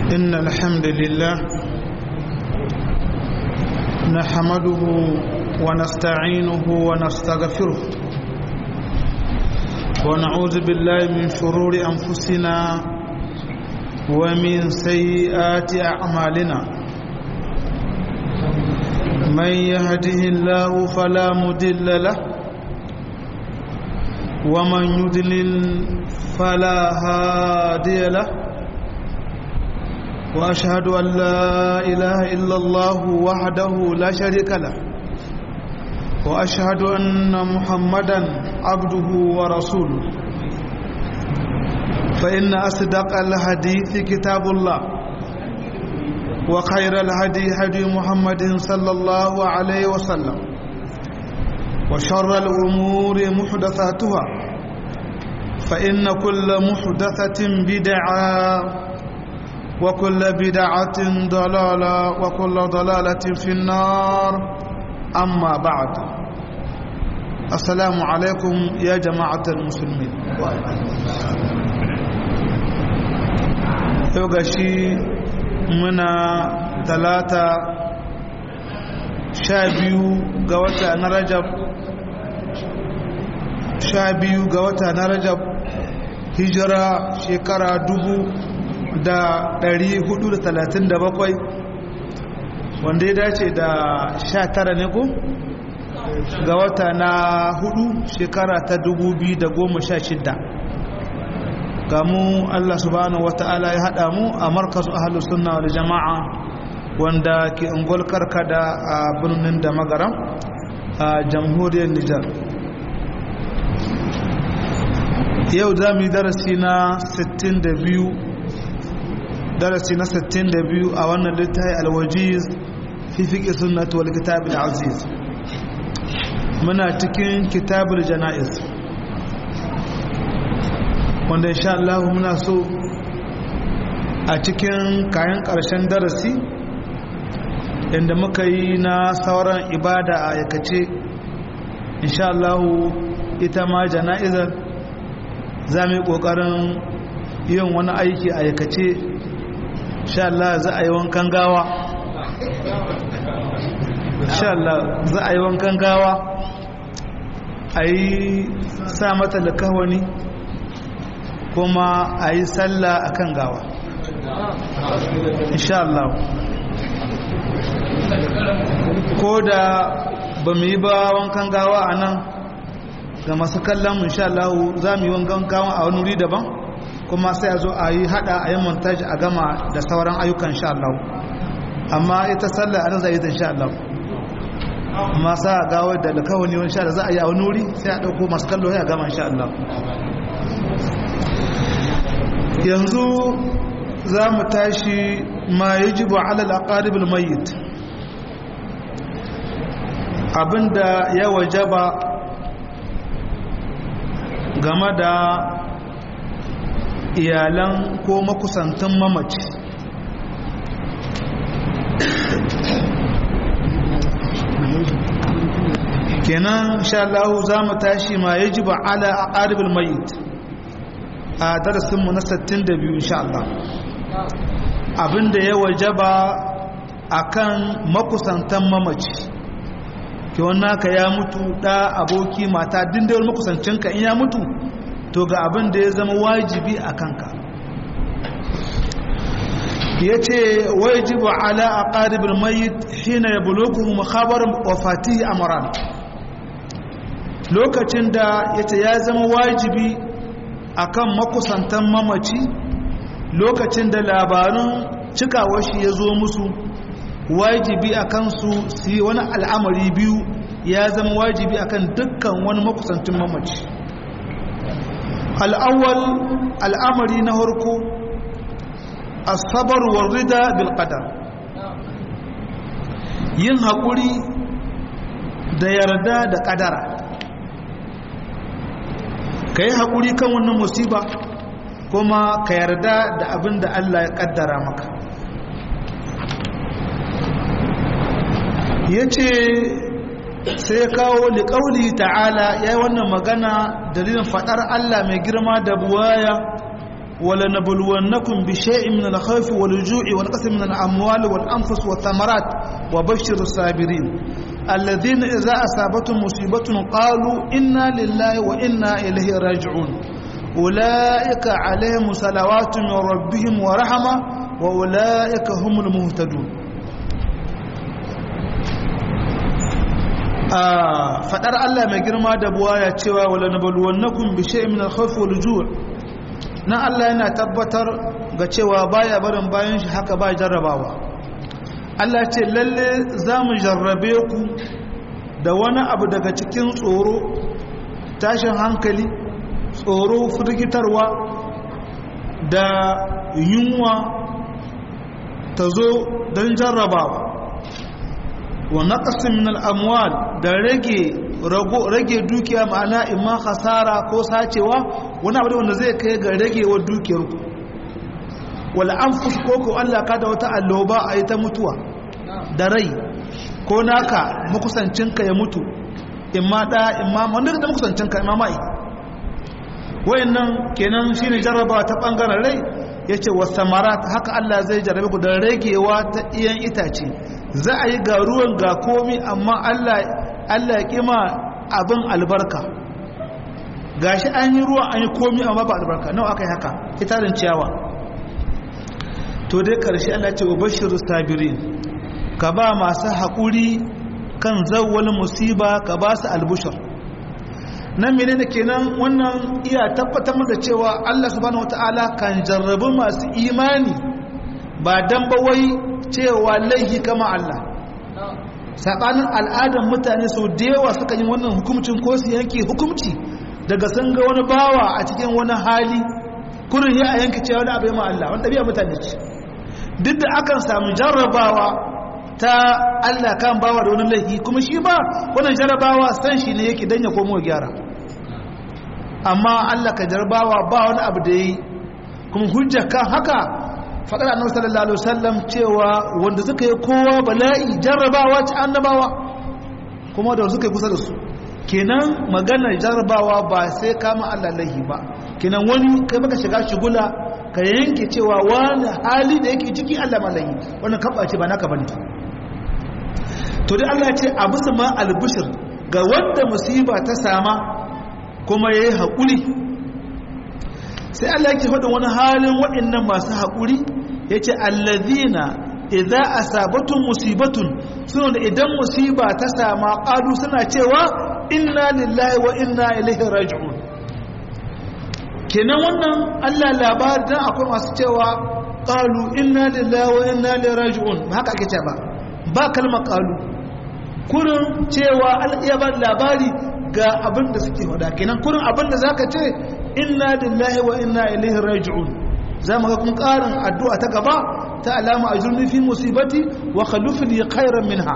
إن الحمد لله نحمده ونستعينه ونستغفره ونعوذ بالله من شرور أنفسنا ومن سيئات أعمالنا من يهده الله فلا مضل له ومن يضلل فلا هادي له وأشهد أن لا إله إلا الله وحده لا شريك له وأشهد أن محمدا عبده ورسوله فإن أصدق الحديث كتاب الله وخير الهدي هدي محمد صلى الله عليه وسلم وشر الأمور محدثاتها فإن كل محدثة بدعة وكل بدعة ضلالة وكل ضلالة في النار أما بعد السلام عليكم يا جماعة المسلمين يوغشي منا 12 ga wata na Rajab 12 ga wata na Rajab hijira shekara 1437 wanda ya dace da 19 ne ko ga wata na 4 shekara ta 2016 ga mu Allah subhanahu wata'ala ya hada mu a markazu ahlus sunna wal jama'a wanda ke ungol karkada a birnin da magaram a jamhuriyar Nijar. Yau za mu yi darasi na 62 a wannan littafi alwajiz fi fiqh sunnah wal kitab al aziz. Muna cikin kitabul janaiz wanda insha Allah muna so a cikin kayan karshen darasi inda muka yi na sauran ibada a aikace insha Allah ita ma janaizar za mu yi kokarin yin wani aiki a aikace insha Allah za a yi wankan gawa insha Allah za a yi wankan gawa a yi sa mata likawani kuma a yi sallah a kan gawa insha Allah ko da ba mu yi ba wankan gawa a nan ga masu kallon insha Allah za mu yi wankan gawa a wani wuri daban kuma sai a zo a yi hada a yi montage a gama da sauran ayyukan insha Allah amma ita sallah a nan za a yi ta insha Allah amma sa gawa da lakawani wani sha da za a yi a wani wuri sai a ɗauko masu kallo ya gama insha Allah. Yanzu za mu tashi ma yajibu ala al-aqarib al-mayyit, abinda ya wajaba game da iyalan ko makusantan mamaci. Kenan insha Allah za mu tashi ma yajibu ala aqarib al-mayyit a darasinmu na 62 insha Allah, abinda ya wajaba akan makusantan mamaci. ke wannan ka ya mutu da aboki mata dindewar makusancinka in ya mutu to ga abinda ya zama wajibi a kanka. yace wajibu ala aqarib al-mayyit hina yablughu khabar wafatihi amran, lokacin da yace ya zama wajibi akan makusantan mamaci lokacin da labarin cikawar shi ya zo musu, wajibi akan su yi wani al'amari biyu ya zama wajibi akan dukkan wani makusantin mamaci. al'awwal al'amari na harko as-sabr wal rida bil qadar, yin haƙuri da yarda da ƙadara. ka yi haƙuri kan wannan musiba kuma ka yarda da abin da Allah ya ƙaddara maka. ya ce sai kawo liƙauli ta'ala ya yi wannan magana dalilin faɗar Allah mai girma da buwaya ولنبلونكم بشيء من الخوف والجوع والقسم من الأموال والأنفس والثمرات وبشر الصابرين الذين إذا أصابتهم مصيبة قالوا إنا لله وإنا إليه راجعون أولئك عليهم صلوات من ربهم ورحمة وأولئك هم المهتدون. فدر الله ما girma da buwaya cewa wala nabluwannakum bi shay'in min al-khawf wal ju' na Allah yana tabbatar ga cewa baya barin bayan shi haka ba jarrabawa. Allah ce lalle zamu jarrabe ku da wani abu daga cikin tsoro, tashin hankali, tsoro, firgitarwa da yunwa ta zo don jarrabawa. wa naqsin min al-amwal da rage dukiya ma'ana imma khasara ko sacewa wani abu wanda zai kai ga ragewar dukiyar ku wal anfus ko Allah ka da wata alloba ayi ta mutuwa da rai ko naka makusancinka ya mutu imma da imma wanda da makusancinka imma mai wayannan kenan shine jarrabawa ta bangaren rai yace wasamarat haka Allah zai jarrabe ku da ragewa ta iyan itace za a yi ga ruwan ga komi amma Allah ya kima abin albarka gashi an yi ruwa an yi komi amma ba albarka nawa aka yi haka itarin ciyawa to dai karshe Allah ce ubashiru sabirin ka ba masu haƙuri kan zawwal musiba ka ba su albushar nan menene kenan wannan iya tabbatar da cewa Allah subhanahu wataala kan jarrabu masu imani ba dan ba wai cewa laihi kama Allah sabanin al'adar mutane sau da yawa suka yi wannan hukumcin ko su yanke hukumci daga sun ga wani bawa a cikin wani hali kurin ya a yanke cewa wani abu ma Allah wani ɗabi'a mutane ce duk da akan samu jarrabawa ta Allah kan bawa da wani laihi kuma shi ba wannan jarrabawa san shi ne yake dan ya komo gyara amma Allah ka jarrabawa ba wani abu da yi kuma hujja kan haka faɗar annabi sallallahu alaihi wasallam cewa wanda suka yi kowa bala'i jarrabawa ci annabawa kuma da suka yi kusa da su kenan maganar jarrabawa ba sai kama Allah lahi ba kenan wani kai baka shiga shigula ka yanke cewa wani hali da yake ciki Allah malahi wannan kaba ce ba naka bane to dai Allah ya ce abu sama albushir ga wanda musiba ta sama kuma yayi hakuri sai Allah yake faɗin wani halin waɗannan masu haƙuri yace allazina idza asabatun musibatun suna da idan musiba ta sama qalu suna cewa inna lillahi wa inna ilaihi raji'un kenan wannan Allah labari dan akwai masu cewa qalu inna lillahi wa inna ilaihi raji'un ba haka ake cewa ba kalmar qalu kurin cewa Allah ya ba labari ga abin da suke faɗa kenan kurin abin da zaka ce inna lillahi wa inna ilaihi raji'un zamu ga kun karin addu'a ta gaba ta alama ajurni fi musibati wa khalufni khairan minha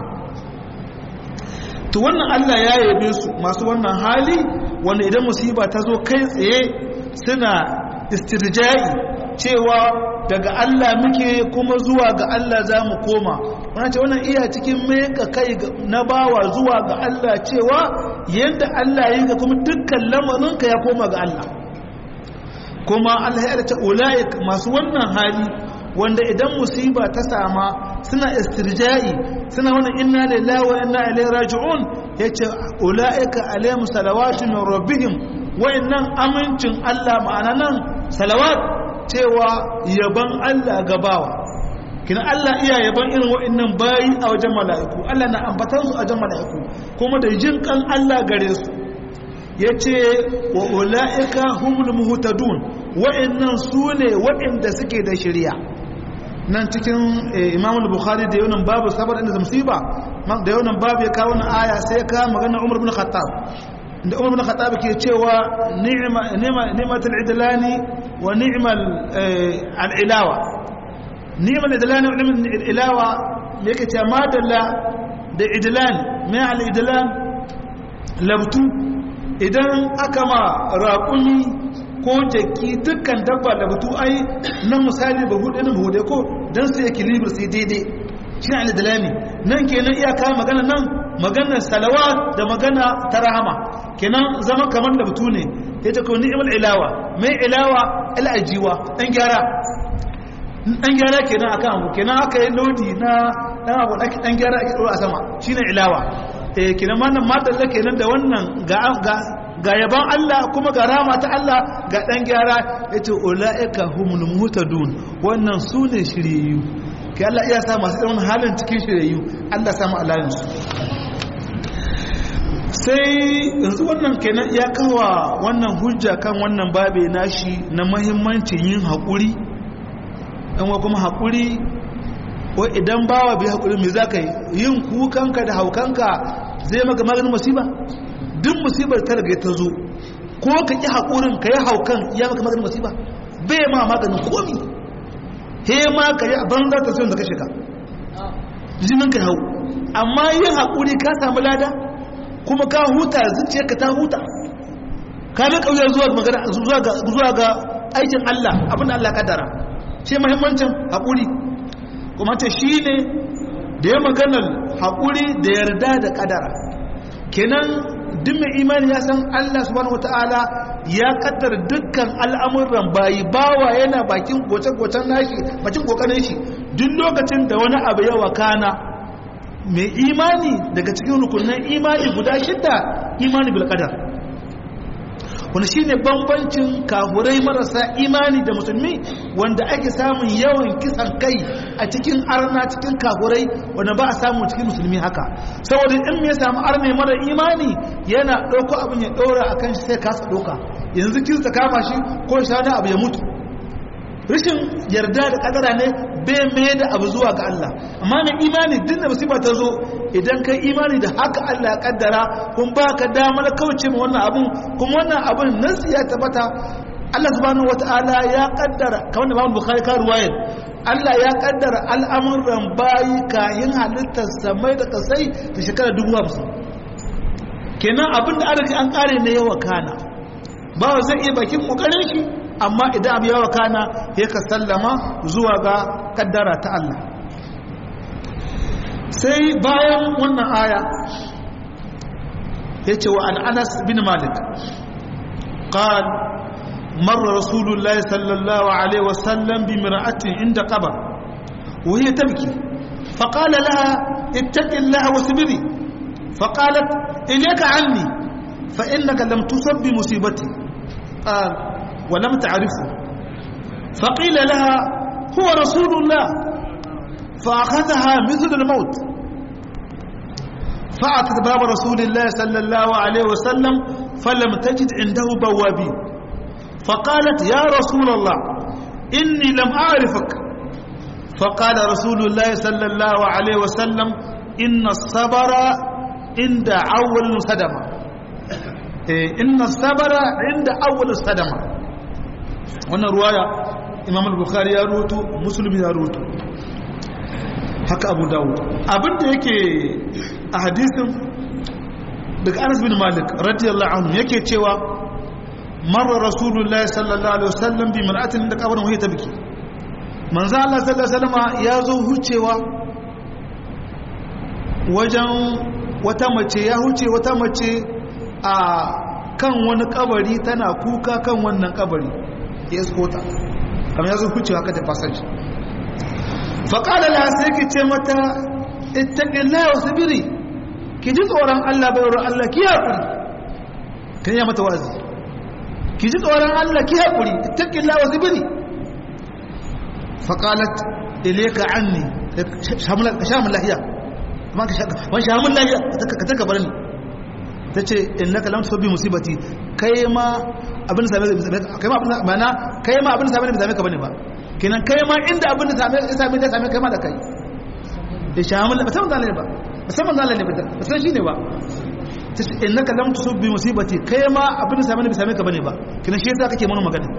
to wannan Allah ya yabe su masu wannan hali wanda idan musiba ta zo kai tsaye suna istirja'i cewa daga Allah muke kuma zuwa ga Allah zamu koma wannan ce wannan iya cikin meka kai na bawa zuwa ga Allah cewa yanda Allah ya yi ga kuma dukkan lamarinka ya koma ga Allah kuma Allah ya ce ulaik masu wannan hali wanda idan musiba ta sama suna istirja'i suna wannan inna lillahi wa inna ilaihi raji'un yace ulaika alaihim salawatu min rabbihim wa innan amincin Allah ma'ana nan salawat cewa yaban Allah gabawa kina Allah iya yaban irin wa'annan bayi a wajen mala'iku Allah na ambatan su a wajen mala'iku kuma da jin kan Allah gare su yace wa ulaika humul muhtadun wa'annan sune wa'anda suke da shari'a nan cikin Imam al-Bukhari da yawan babu sabar inda musiba da yawan babu ya kawo na aya sai ya kawo magana Umar ibn Khattab da Umar ibn Khattab ke cewa ni'matul idlani wa ni'mal al-ilawa ni'mal idlani wa ni'mal ilawa yake cewa madalla da idlan mai al-idlan labtu idan aka ma raƙumi ko jaki dukkan dabba labtu ai nan misali ba hudu ne hude ko dan su equilibre sai daidai shi al-idlani nan kenan iyaka magana nan maganar salawat da magana ta rahama kenan zama kamar labtu ne yace ko ni'mal ilawa mai ilawa al'ajiwa dan gyara kenan akan abu kenan aka yi lodi na dan abu dan gyara ake dora a sama shine ilawa kenan wannan madalla kenan da wannan ga yaban Allah kuma ga rama ta Allah ga dan gyara yace ulaika humul muhtadun wannan sune shiriyu kai Allah iya sa masu irin halin cikin shiriyu Allah samu alayin su sai yanzu wannan kenan ya kawa wannan hujja kan wannan babe nashi na muhimmancin yin haƙuri dan wa kuma haƙuri ko idan bawa bai haƙuri me zaka yi yin kukanka da haukanka zai maka maganin musiba duk musibar ta riga ta zo ko ka ki haƙurin ka yi haukan ya maka maganin musiba bai ma maganin komi he ma ka yi banza ta sai da kashe ka jinin ka hau amma yin haƙuri ka samu lada kuma ka huta zuciyarka ta huta ka ga kauyar zuwa ga aikin Allah abinda Allah kaddara shi muhimmancin haƙuri kuma ta shine da ya maganar haƙuri da yarda da kaddara kenan duk mai imani ya san Allah subhanahu wataala ya kaddara dukkan al'amuran bayi bawa yana bakin goce-gocen nashi bakin kokarin shi duk lokacin da wani abu ya wakana mai imani daga cikin rukunin imani guda 6 imani bil qadar wanda shine bambancin kafurai marasa imani da musulmi wanda ake samun yawan kisan kai a cikin arna cikin kafurai wanda ba a samu cikin musulmi haka saboda in ya samu arne mara imani yana dauko abin ya daura akan shi sai kasa doka yanzu kirista kama shi ko shana abu ya mutu rashin yarda da kadara ne bai mai da abu zuwa ga Allah amma mai imani din da musiba ta zo idan kai imani da haka Allah ya kaddara kun baka damar kauce ma wannan abun kuma wannan abun nan ya tabbata Allah subhanahu wataala ya kaddara kamar da Imam Bukhari ka ruwayar Allah ya kaddara al'amuran bayi kayan halittar samai da kasai da shekara 50 kenan abin da an kare ne yawa kana ba zai iya bakin kokarin shi amma idan abu yawa kana ya ka sallama zuwa ga kaddara ta Allah sai bayan wannan aya ya ce wa an Anas bin Malik qal marra rasulullah sallallahu alaihi wasallam bi mir'atin inda qabr wa hiya tabki faqala laha ittaqillaha wasbiri faqalat ilayka anni fa innaka lam tusab bi musibati qal ولم تعرفه فقيل لها هو رسول الله فأخذها مثل الموت فأتت باب رسول الله صلى الله عليه وسلم فلم تجد عنده بوابين فقالت يا رسول الله إني لم أعرفك فقال رسول الله صلى الله عليه وسلم إن الصبر عند أول صدمة إن الصبر عند أول صدمة wannan ruwaya Imam al-Bukhari ya ruwato Muslim ya ruwato haka Abu Dawud abinda yake a hadisin daga Anas bin Malik radiyallahu anhu yake cewa marra Rasulullahi sallallahu alaihi wasallam bi mar'atin da kabarin wahita biki manzo Allah sallallahu alaihi wasallam ya zo hucewa wajen wata mace ya huce wata mace a kan wani kabari tana kuka kan wannan kabari ya skota kamar ya zo hucewa haka da passage faƙala la sai ki ce mata ittaqillaha wasbiri ki ji tsoron Allah bayar Allah ki haƙuri kan ya mata wazi ki ji tsoron Allah ki haƙuri ittaqillaha wasbiri faqalat ilayka anni shamul lahiya man ka shaka wan shamul lahiya ka taka barni tace innaka lam tusbi musibati kai ma abin da kai ma abin mana kai ma abin da same ne ka bane ba kenan kai ma inda abin da same kai ma da kai da shamul ba san dalilin ba musamman dalilin ne ba san shine ba tace innaka lam tusbi musibati kai ma abin da same ka bane ba kenan shi yasa kake mana magana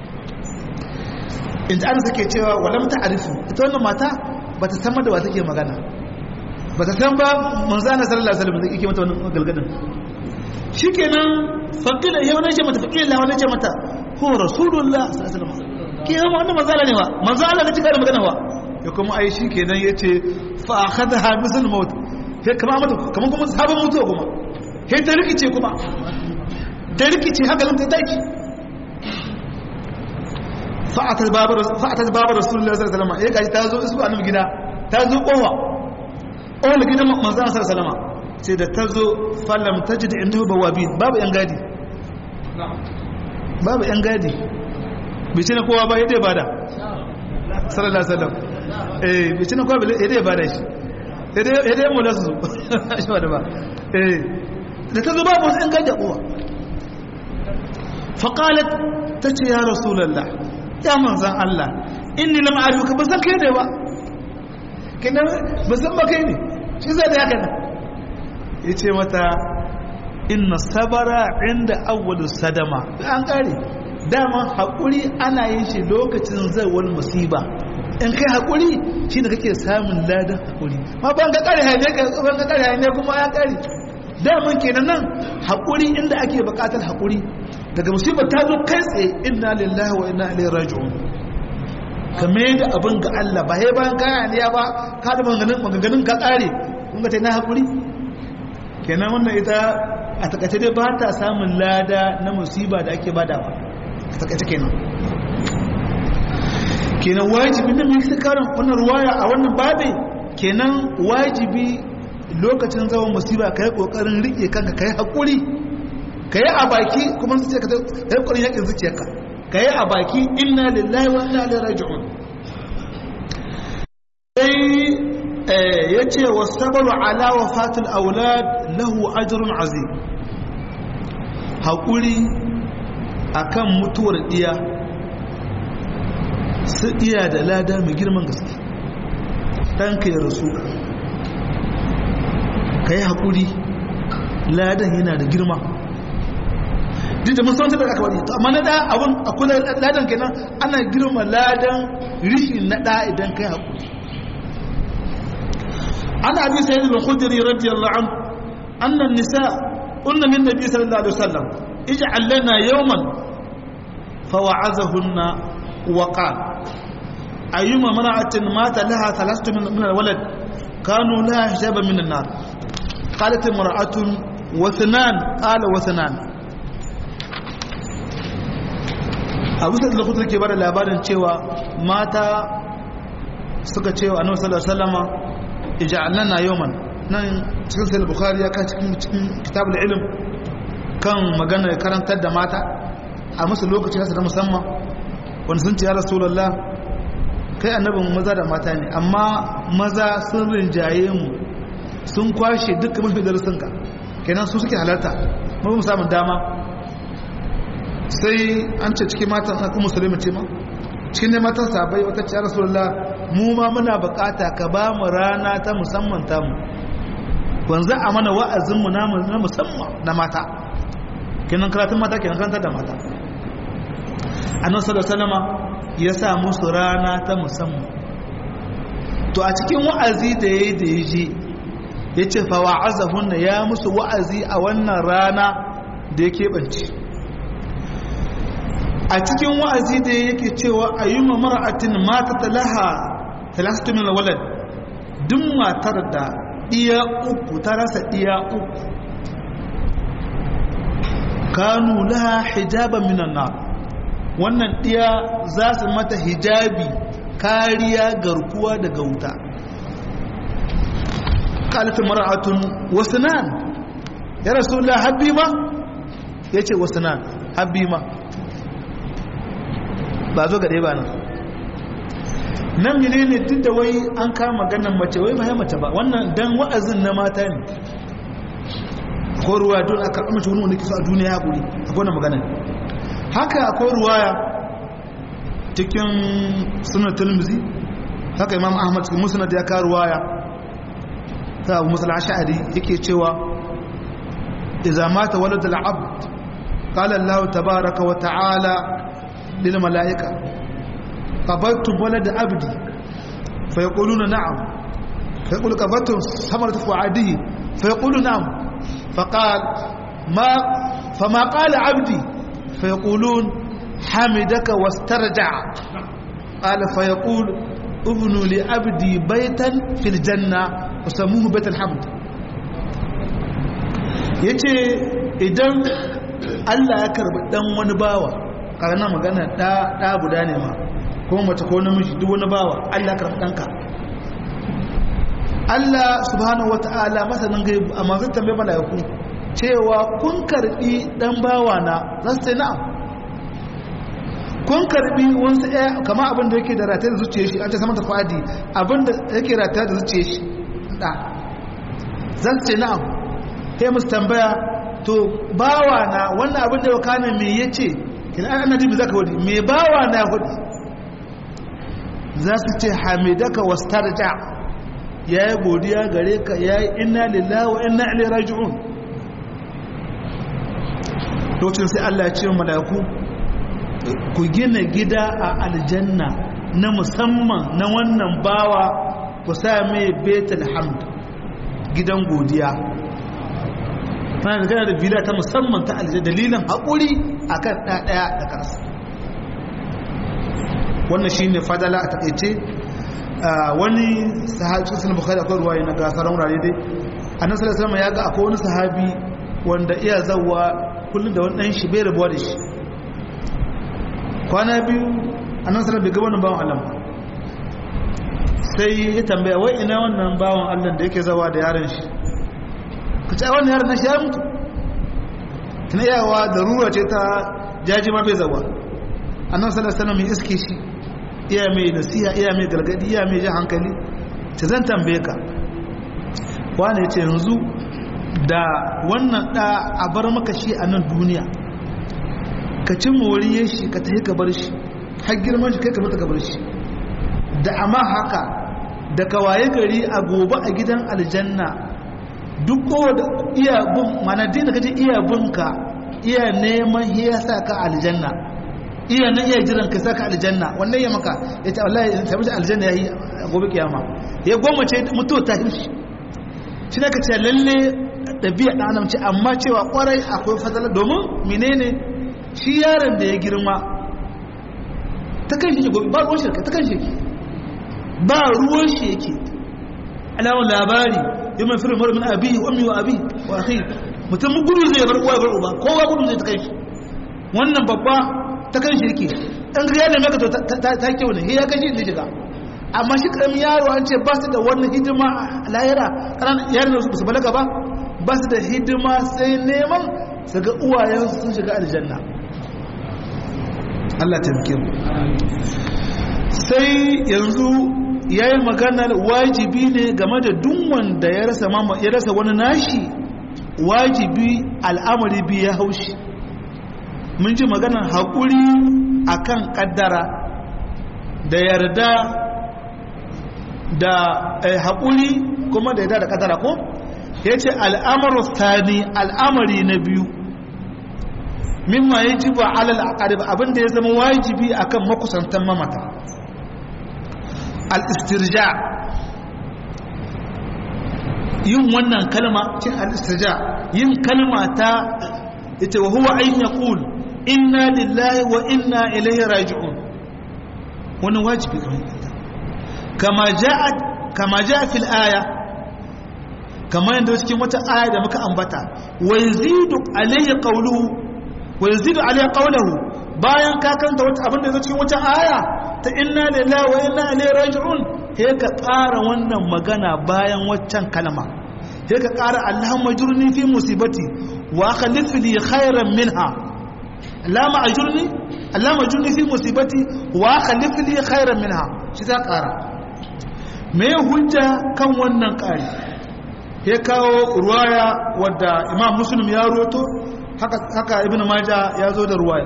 inda an sake cewa walam ta'rifu ita wannan mata bata san da wa take magana bata san ba manzana sallallahu alaihi wasallam yake mata wannan galgadin shikenan faqila ya wani ce mata faqila wani ce mata ko rasulullah sallallahu alaihi wasallam ke ma wannan manzala ne wa manzala ne cika da magana wa ya kuma ai shikenan yace fa akhadha misal maut sai kama mata kaman kuma sabon mutuwa kuma sai ta rikice kuma ta rikice hankalin ta taki fa'atat babar rasulullahi sallallahu alaihi wasallam ya gaji ta zo isu annabi gida ta zo kowa gidan manzon sallallahu alaihi wasallam sai da ta zo falam tajid indahu bawabin babu yan gadi bai ce na kowa ba yadda ya bada sallallahu alaihi wasallam bai ce na kowa yadda ya bada shi yadda ya mula su zo shi wadda ba da ta zo babu wasu yan gadi a kowa faƙalat ta ce ya rasulallah ya manzan Allah inni lam a'rifuka ba san kai ne ba kenan ba san ba kai ne shi zai da haka nan yace mata inna sabara inda awwal sadama an kare dama hakuri ana yin shi lokacin zawal musiba in kai hakuri shine kake samun ladan hakuri ma ban ga kare hayne kuma ya kare daman kenan nan hakuri inda ake bukatar hakuri daga musibar ta zo kai tsaye inna lillahi wa inna ilaihi raji'un kame da abin ga Allah ba sai bayan kaya ne ba ka da maganganun ka kare kun ga tai na hakuri kenan wannan ita a takaice dai ba ta samun lada na musiba da ake badawa a takaice kenan wajibi ne mai karin wannan ruwaya a wannan babe kenan wajibi lokacin zawon musiba kai kokarin rike kanka kai hakuri ka yi a baki kuma su ce ka yi ƙwarin yakin zuciyarka ka yi a baki inna lillahi wa inna ilaihi raji'un sai ya ce wa sabaru ala wafatul aulad lahu ajrun azim haƙuri akan mutuwar iya su iya da lada mai girman gaske ɗanka ya rasu ka yi haƙuri ladan yana da girma duk da musamman da aka wani to amma na da abun a kula ladan kenan ana girma ladan rishi na da idan kai hakuri ana abi sayyid al-khudri radiyallahu anhu anna an-nisa qulna lin nabi sallallahu alaihi wasallam ij'al lana yawman fawa'azahunna wa qala ayyuma mar'atin mata laha thalathatu min al-walad kanu laha hijaban min an-nar qalat imra'atun wa thnan qala wa thnan abu sai da kuka ke bada labarin cewa mata suka cewa annabi sallallahu alaihi wasallama ij'alna yawman nan cikin sahih bukhari ya ka cikin kitabul ilm kan magana karantar da mata a musu lokaci hasa da musamman wanda sun ce ya rasulullah kai annabin maza da mata ne amma maza sun rinjaye mu sun kwashe dukkan mafi darasinka kenan su suke halarta mu samun dama sai an ce cikin matan aku musulmi ce ma cikin ne matan sabai wata ce rasulullah mu ma muna bukata ka ba mu rana ta musamman ta mu wanzu a mana wa'azin mu na musamman na mata kenan karatun mata kenan karantar da mata annabi sallallahu alaihi wasallam ya sa musu rana ta musamman to a cikin wa'azi da yaji yace fa wa'azahunna ya musu wa'azi a wannan rana da yake banci a cikin wa'azi da yake cewa ayyuma mar'atin mata talaha talatu min alwalad duk matar da iya uku ta rasa iya uku kanu laha hijaban minan nar wannan iya za su mata hijabi kariya garkuwa daga wuta qalat mar'atun wasnan ya rasulullah habima yace wasnan habima ba zo gare ba nan menene duk da wai an kama maganar mace wai ba mace ba wannan dan wa'azin na mata ne ko ruwa don aka karɓi mace wani kisa a duniya hakuri akwai wannan magana haka akwai ruwaya cikin sunan Tirmidhi haka Imam Ahmad cikin Musnad ya ka ruwaya ta Abu Musa al-Ash'ari yake cewa idza mata walad al-abd qala Allah tabaaraka wa ta'ala للملائكة قبضتم ولد عبدي فيقولون نعم فيقول قبضتم ثمرة فؤاده فيقول نعم فما قال عبدي فيقولون حمدك واسترجع قال فيقول ابنوا لعبدي بيتا في الجنة وسموه بيت الحمد yace idan Allah ya karbi dan wani bawa kana magana da guda ne ma kuma mace ko namiji duk wani bawa Allah ya karbi danka Allah subhanahu wataala masanin gaibu amma zai tambaye malaiku cewa kun karbi dan bawa na za su ce na'am kun karbi wasu kama abin da yake da ratayar da zuciya shi an ta samanta fadi abin da yake ratayar da zuciya shi da zan ce na'am sai musu tambaya to bawa na wannan abin da ya kana me yace kin ana jibi zaka wadi me bawa na wadi za su ce hamidaka wastarja yayi godiya gare ka yayi inna lillahi wa inna ilaihi raji'un lokacin sai Allah ya ce wa malaiku ku gina gida a aljanna na musamman na wannan bawa ku sa mai betul hamd gidan godiya kana da bila ta musamman ta aljanna dalilin haƙuri akan ɗaya da kansa wannan shine fadala a takeice wani sahabi sun bukhari akwai ruwaye na gasaran wurare dai annabi sallallahu alaihi wasallam ya ga akwai wani sahabi wanda iya zawwa kullun da wani dan shi bai rabuwa da shi kwana biyu annabi sallallahu bai ga wannan bawan Allah sai ya tambaya wai ina wannan bawan Allah da yake zawa da yaron shi kace wannan yaron shi ya mutu tana yawa darura ce ta jaji ma bai zawa annabi sallallahu alaihi wasallam ya iske shi iya mai nasiha iya mai galgadi iya mai jin hankali ce zan tambaye ka wani yace yanzu da wannan da a bar maka shi a nan duniya ka cin moriyar shi ka tafi ka bar shi har girman shi kai ka bata ka bar shi da amma haka da ka waye gari a gobe a gidan aljanna duk ko da iya bin mana din da kaje iya binka iya neman ya saka aljanna iya nan iya jiran ka saka aljanna wannan ya maka yace wallahi in tabbata aljanna yayi gobe kiyama ya goma ce mutuwa ta hirshi shi ne ka ce lalle dabi'a dan adam ce amma cewa kwarai akwai fadala domin menene shi yaron da ya girma ta kan shi gobe ba ruwan shi ta kan shi ba ruwan shi yake alawun labari yi mai firin mara min abi ummi wa abi wa akhi mutum gudu zai bar uwa bar uba kowa gudu zai ta kan shi wannan babba ta kan shi yake dan ga yana maka to ta kyau ne ya kashi ne shiga amma shi karamin yaro an ce ba su da wannan hidima a lahira karan yaron su balaga ba ba su da hidima sai neman su ga uwayensu sun shiga aljanna Allah taimake mu sai yanzu yayi magana wajibi ne game da duk wanda ya rasa wani nashi wajibi al'amari bi ya haushi mun ji maganar haƙuri akan kaddara da yarda da haƙuri kuma da yarda da kaddara ko yace al'amru thani al'amari na biyu mimma yajibu ala al-aqarib abinda ya zama wajibi akan makusantan mamata al-istirja yin wannan kalma cin al-istirja yin kalma ta ita wa huwa an yaqul inna lillahi wa inna ilaihi raji'un wannan wajibi kama jaa fil aya kama yanda cikin wata aya da muka ambata wa yazidu alayhi qawluhu wa yazidu alayhi qawluhu bayan ka kanta wata abinda yake cikin wata aya ta inna lillahi wa inna ilaihi raji'un sai ka ƙara wannan magana bayan waccan kalma sai ka ƙara Allahumma ajurni fi musibati wa akhlif li khairan minha Allahumma ajurni fi musibati wa akhlif li khairan minha shi ta ƙara me hujja kan wannan ƙari ya kawo ruwaya wadda Imam Muslim ya roto haka Ibn Majah ya zo da ruwaya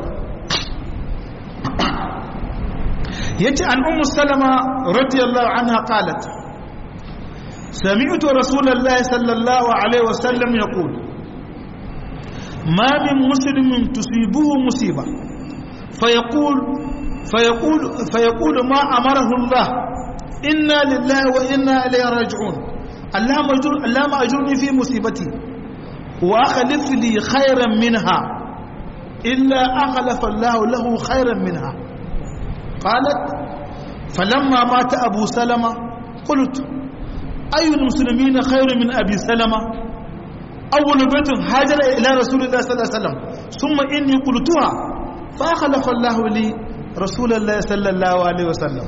yace an ummu salama radiyallahu anha qalat sami'tu rasulullahi sallallahu alaihi wasallam yaqul ma min muslimin tusibuhu musiba fayaqul ma amarahu Allah inna lillahi wa inna ilayhi raji'un allahumma ajurni fi musibati wa akhlif li khayran minha illa akhlafa Allah lahu khayran minha قالت فلما مات أبو سلمة قلت أي المسلمين خير من أبي سلمة awwal baytin hajara ila rasulillahi sallallahu alaihi wasallam thumma inni qultuha fa khalafa Allah li rasulillahi sallallahu alaihi wasallam.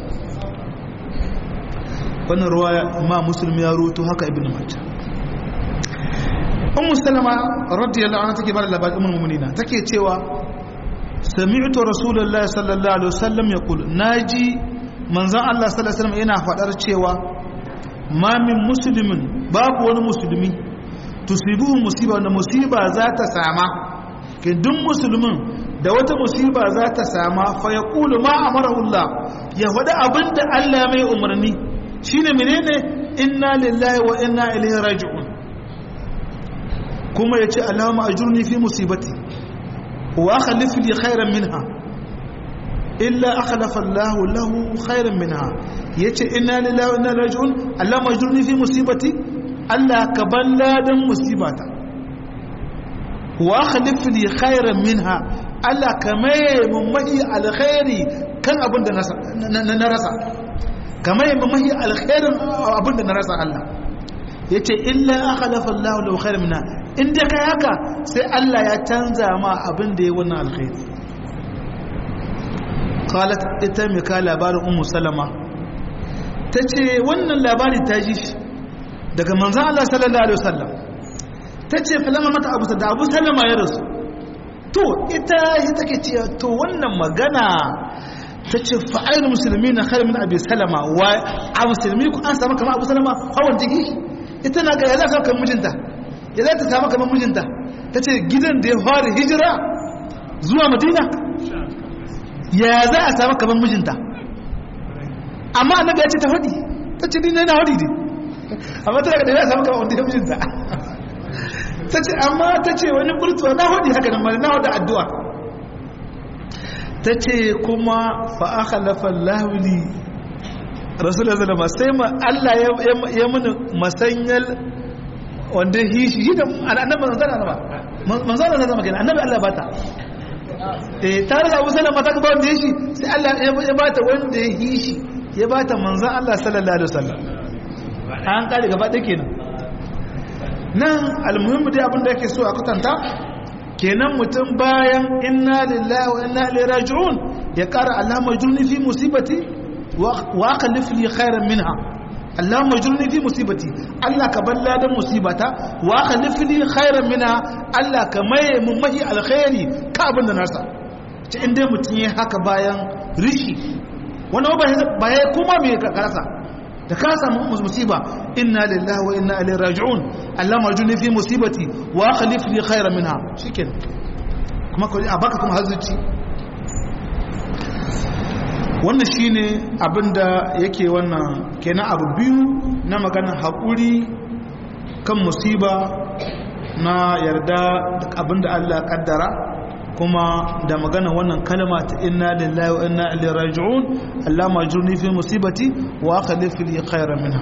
wannan ruwaya ma muslim ya ruwaito haka ibnu majah. ummu salama radiyallahu anha take bada labarin ummul mu'minina take cewa sami'tu rasulullahi sallallahu alaihi wasallam yaqul naji manzon Allah sallallahu alaihi wasallam yana fadar cewa ma min muslimin babu wani musulmi tusibuhu musiba wanda musiba za ta sama ke duk musulmin da wata musiba za ta sama fa yaqulu ma amarahu Allah ya wada abinda Allah mai umarni shine menene inna lillahi wa inna ilaihi raji'un kuma yace Allahumma ajurni fi musibati wa akhlif li khairan minha illa akhlafa Allah lahu khairan minha yace inna lillahi wa inna ilaihi raji'un Allahumma ajurni fi musibati Allah ka balladan musibata wa akhlif li khairan minha Allah ka mai mun mahi alkhairi kan abin da na rasa kamar yamma mahi alkhairin abinda na rasa Allah yace illa akhlafa Allahu lahu khairan minha inda kai haka sai Allah ya canza ma abinda yayi wannan alkhairi. qalat ita mai ka labarin ummu salama tace wannan labari ta ji daga manzon Allah sallallahu alaihi wasallam tace falama mata Abu Salama ya rasu to ita take ce to wannan magana ta ce fa'ayin musulmi na khair min Abi Salama wa a musulmi ku an samu kamar Abu Salama hawan jiki ita na ga ya za ta samu mijinta ya za ta samu kamar mijinta ta ce gidan da ya fara hijira zuwa Madina ya za a samu kamar mijinta amma annabi ya ce ta hadi ta ce ni na hadi ne amma ta da ya samu kamar wanda ya mijinta ta ce amma ta ce wani burtuwa na hadi haka nan na hada addu'a ta ce kuma fa'akalafa lahuli rasulun zalama sai ma Allah ya mini masanyar wanda shi da annabi manzana zama kenan annabi Allah ba ta tare da abu salama ta gaba wanda ya shi sai Allah ya ba ta wanda ya yi shi ya ba ta manzan Allah sallallahu alaihi wasallam an kare gaba ɗaya kenan nan almuhimmu dai abinda yake so a kwatanta kenan mutum bayan inna lillahi wa inna ilaihi raji'un ya kara Allahumma ajurni fi musibati wa akhlif li khairan minha Allahumma ajurni fi musibati Allah ka balla da musibata wa akhlif li khairan minha Allah ka maye mun mahi alkhairi ka abin da nasa ce inda mutum yayi haka bayan rishi wannan ba ya kuma me ka rasa da ka samu musiba inna lillahi wa inna ilaihi raji'un Allahumma ajurni fi musibati wa akhlif li khairan minha shikenan kuma ko a baka kuma hazuci wannan shine abinda yake wannan kenan abu biyu na magana hakuri kan musiba na yarda da abinda Allah kaddara kuma da magana wannan kalma ta inna lillahi wa inna ilaihi raji'un Allahumma ajurni fi musibati wa akhlif li khairan minha.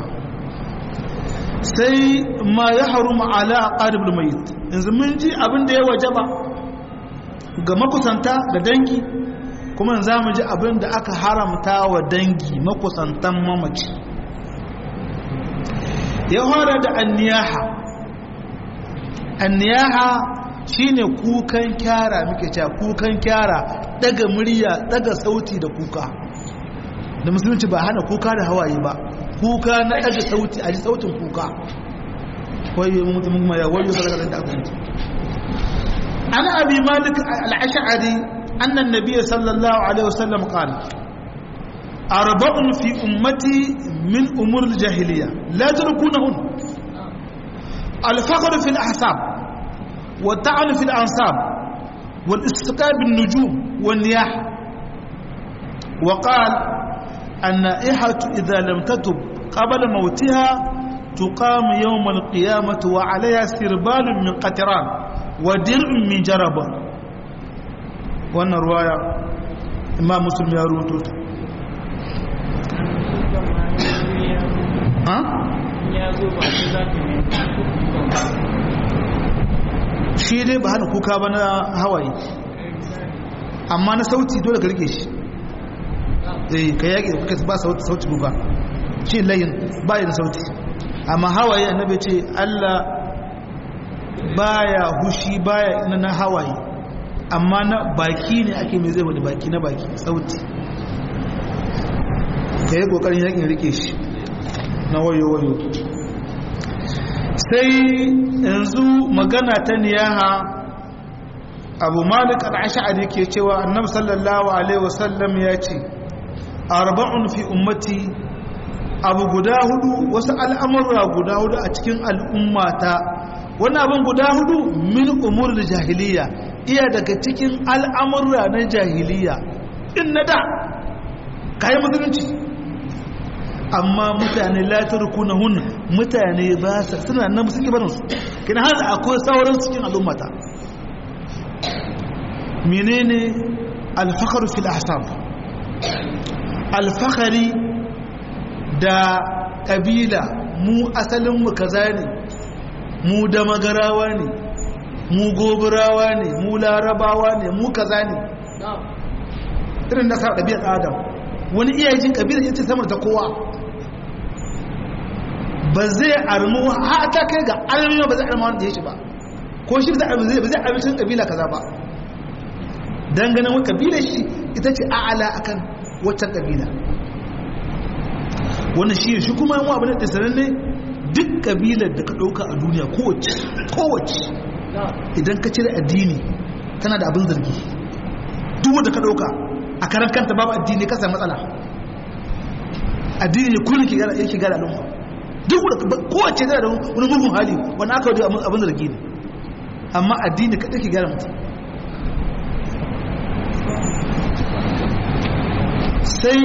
sai ma ya haruma ala aqaribul mayit yanzu mun ji abin da ya wajaba ga makusanta da dangi kuma yanzu mu ji abin da aka haramta wa dangi makusantan mamaci. ya fara da anniyaha shine kukan kyara muke cewa kukan kyara daga murya daga sauti da kuka da musulunci ba hana kuka da hawaye ba kuka na daga sauti a ji sautin kuka wayo mutum ma ya wayo daga da abinci. ana abi malik al-ash'ari anna an-nabiy sallallahu alaihi wasallam qala arba'un fi ummati min umur al-jahiliyyah la tarkunahun al-faqr fi al-ahsab والطعن في الأنصاب والاستسقاء بالنجوم والنياح. وقال النائحة إذا لم تتب قبل موتها تقام يوم القيامة وعليها سربال من قطران ودرع من جرب. وأن الرواية إمام مسلم يروي shi dai ba hana kuka ba na hawaye amma na sauti dole ka rike shi ka yaƙi da kuka ba sauti kuka shi layin bayan sauti amma hawaye annabi ce Allah baya hushi baya ina na hawaye amma na baki ne ake mai zai wani baki na baki sauti ka yi kokarin yakin rike shi na wayo-wayo sai yanzu magana ta niyaha abu malik al-ash'ari ke cewa annabi sallallahu alaihi wasallam ya ce arba'un fi ummati abu guda hudu wasu al'amurra guda hudu a cikin al'ummata wani abin guda hudu min umur da jahiliya iya daga cikin al'amurra na jahiliya in na da kayan musulunci amma mutane latar kuna hun mutane ba sa suna nan musulki barinsu kina har akwai sauran cikin al'ummata menene alfakaru fil ahsab alfakari da kabila mu asalin mu kaza ne mu da magarawa ne mu goburawa ne mu larabawa ne mu kaza ne irin da sa ɗabi'ar adam wani iyajin kabila yace samar ta kowa ba zai armu ha ta kai ga almiyo ba zai armu wanda ya shi ba ko shi ba zai armu cikin kabila kaza ba dangane wa kabila shi ita ce a'ala akan wacce kabila wannan shi kuma yawan abin da sanar ne duk kabilar da ka ɗauka a duniya kowace idan ka cire addini tana da abin zargi duk wanda ka ɗauka a karan kanta babu addini ka samu matsala addini ne kullum yake gara al'umma duk wanda kowace tana da wani mugun hali wani aka wajen abin zargi ne amma addini kaɗai ke gara mutum sai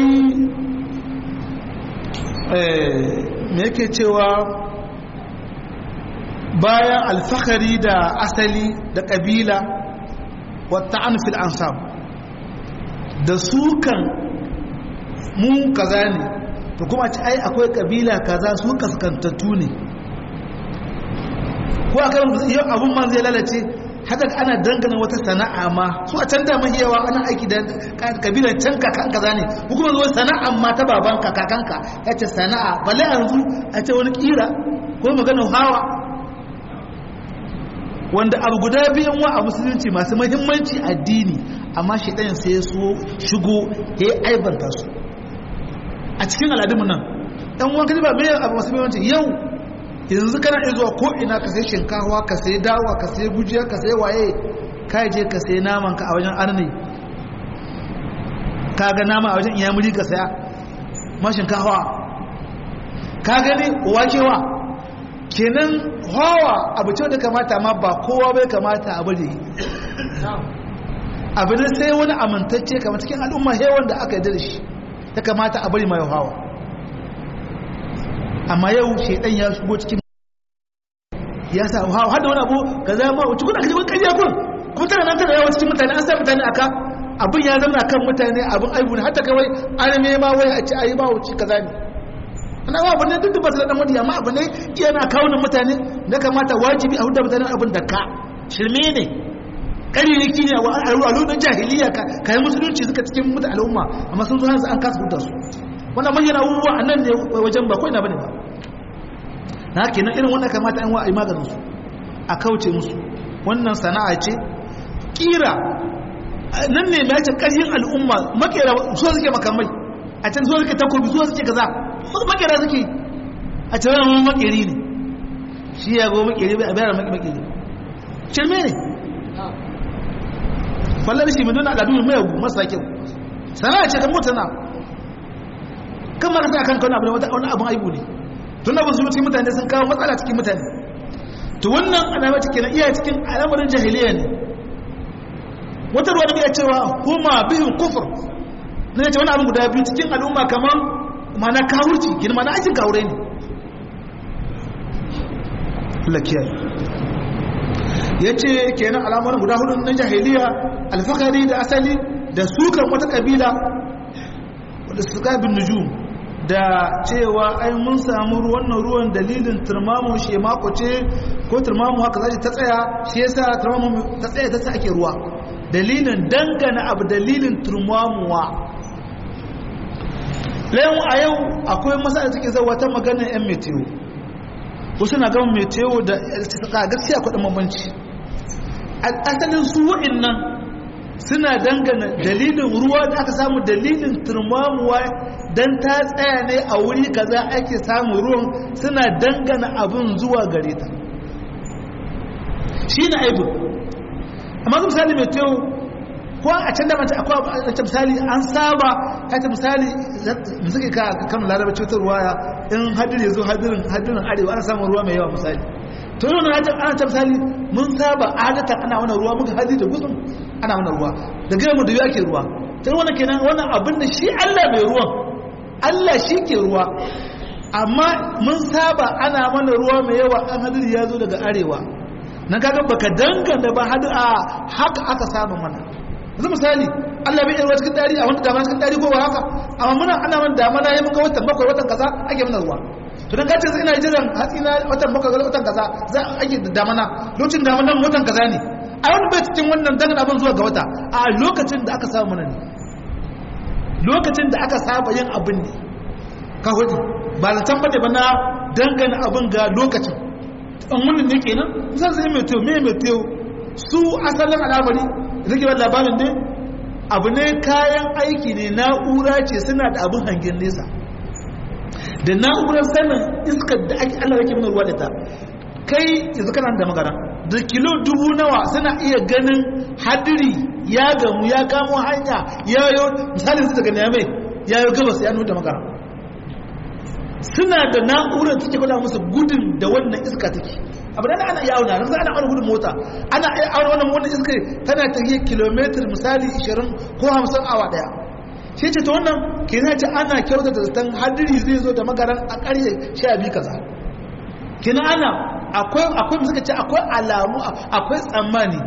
me yake cewa bayan alfahari da asali da ƙabila wata an fil ansab da sukan mu kaza ne to kuma ci ai akwai ƙabila kaza su kaskantattu ne ko akan yau abun man zai lalace haka ana dangana wata sana'a ma su a can da mahiyawa ana aiki da kabilar can kakan kaza ne ko kuma zuwa sana'a ma ta babanka kakanka ya ce sana'a balle yanzu a ce wani kira ko magana hawa wanda abu guda biyan wa a musulunci masu muhimmanci addini amma shaitan sai ya so shigo ya yi aibanta su a cikin al'adunmu nan dan wanka ba mai abu masu muhimmanci yau yanzu kana iya zuwa ko ina ka sai shinkawa ka sai dawa ka sai gujiya ka sai waye ka je ka sai naman ka a wajen arni ka ga nama a wajen iyamuri ka saya ma shinkawa ka gani wakewa kenan hawa abu ce da kamata ma ba kowa bai kamata a bari abu ne sai wani amintacce kamar cikin al'umma hewan da aka yi da shi ya kamata a bari mai hawa amma yau shaidan ya shigo cikin ya sa hawa hada wani abu ka zama wuce kuna kaji wani ƙarya kun kuma tana nan tana yawa cikin mutane an sa mutane aka abin ya zama kan mutane abin aibu ne hatta kawai an me ma wai a ci ayi ba wuce kaza ne ana ba abin ne duk da ba su da mudi amma abin ne yana kawo mutane da kamata wajibi a huda mutane abin da ka shirme ne ƙaririki ne a al'adun jahiliya ka yi musulunci suka cikin mutane al'umma amma sun zo hansu an kasa huda su wannan manyan abubuwa a nan ne wajen ba kawai na bane ba na haka nan irin wannan kamata an wa'ai maganin su a kauce musu wannan sana'a ce kira nan ne na ce ƙarfin al'umma makera so suke makamai a can so suke takobi so suke kaza makera suke a can wani makeri ne shi ya go makeri bai a bayar makeri shirme ne fallar shi mai duna al'adu mai yagu masu kyau sana'a ce kan mutana kan maka sa kanka wani abin aibu ne tun da musu cikin mutane sun kawo matsala cikin mutane to wannan alama cikin iya cikin al'amarin jahiliya ne wata ruwa da bai cewa huma bihim kufur ne ce wani abin guda biyu cikin al'umma kamar mana kawurci girma na aikin kawure ne lakiyar ya ce kenan al'amarin guda hudu na jahiliya alfakari da asali da sukan wata kabila wadda suka bin nujum da cewa ai mun samu wannan ruwan dalilin turmamu shemako ce ko turmamu haka zai ta tsaya shi yasa turmamu ta tsaya ta sa ake ruwa dalilin dangana abu dalilin turmamuwa layan a yau akwai masana suke zauwa ta maganar yan meteo wasu na gama meteo da gaskiya kudin mamanci asalin su wa'annan suna dangana dalilin ruwa da aka samu dalilin turmamuwa don ta tsaya ne a wuri kaza ake samun ruwan suna dangana abin zuwa gare ta shi na aibin amma su misali meteo ko a can da mace akwai a misali an saba ta misali suke ka kan larabci ta ruwaya in hadiri zo hadirin arewa ana samun ruwa mai yawa misali to yi wani hajjar ana ta misali mun saba adata ana wani ruwa muka hadiri da gudun ana wani ruwa da gina mu da yi ake ruwa ta yi wani kenan wannan abin da shi allah mai ruwan allah shi ke ruwa amma mun saba ana mana ruwa mai yawa an hadiri ya zo daga arewa na kaga baka danganta ba haka aka saba mana yanzu misali Allah bai yarwa cikin dari a wani damana cikin dari ko ba haka amma muna ana wani damana ya muka watan bakwai watan kaza ake mana ruwa to dan kace ina jiran hatsi na watan bakwai watan kaza za ake damana lokacin damanan watan kaza ne a wani bai cikin wannan dangan abin zuwa ga wata a lokacin da aka saba mana ne lokacin da aka saba yin abin ne ka hudu ba na tambade ba na dangana abin ga lokacin an wannan ne kenan zan sai mai teo su asalin al'amari zai ba labarin ne abu ne kayan aiki ne na'ura ce suna da abin hangen nesa da na'urar sanin iskar da ake Allah yake mana ruwa da ta kai yanzu kana da magana da kilo 1000 nawa suna iya ganin hadiri ya gamu ya kamo hanya yayo misali su daga Niamey yayo gabas ya nuna da magana suna da na'urar take gwada musu gudun da wannan iska take abu da ana iya auna yanzu ana auna gudun mota ana iya auna wannan iska tana tafiye kilometer misali 20 ko 50 awa daya shi ce ta wannan kenan ce ana kyauta da zaton hadiri zai zo da magaran a ƙarye 12 kaza kenan ana akwai suka ce akwai alamu akwai tsammani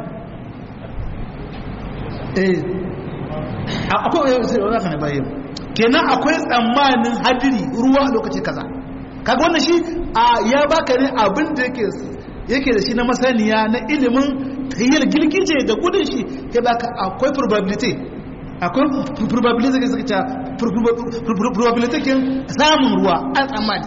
akwai wani kan bayan kenan akwai tsammanin hadiri ruwa a lokaci kaza kaga wannan shi ya baka ne abin da yake da shi na masaniya na ilimin tayyar girgije da gudun shi ya baka akwai probability suka ce probability kin samun ruwa an tsammani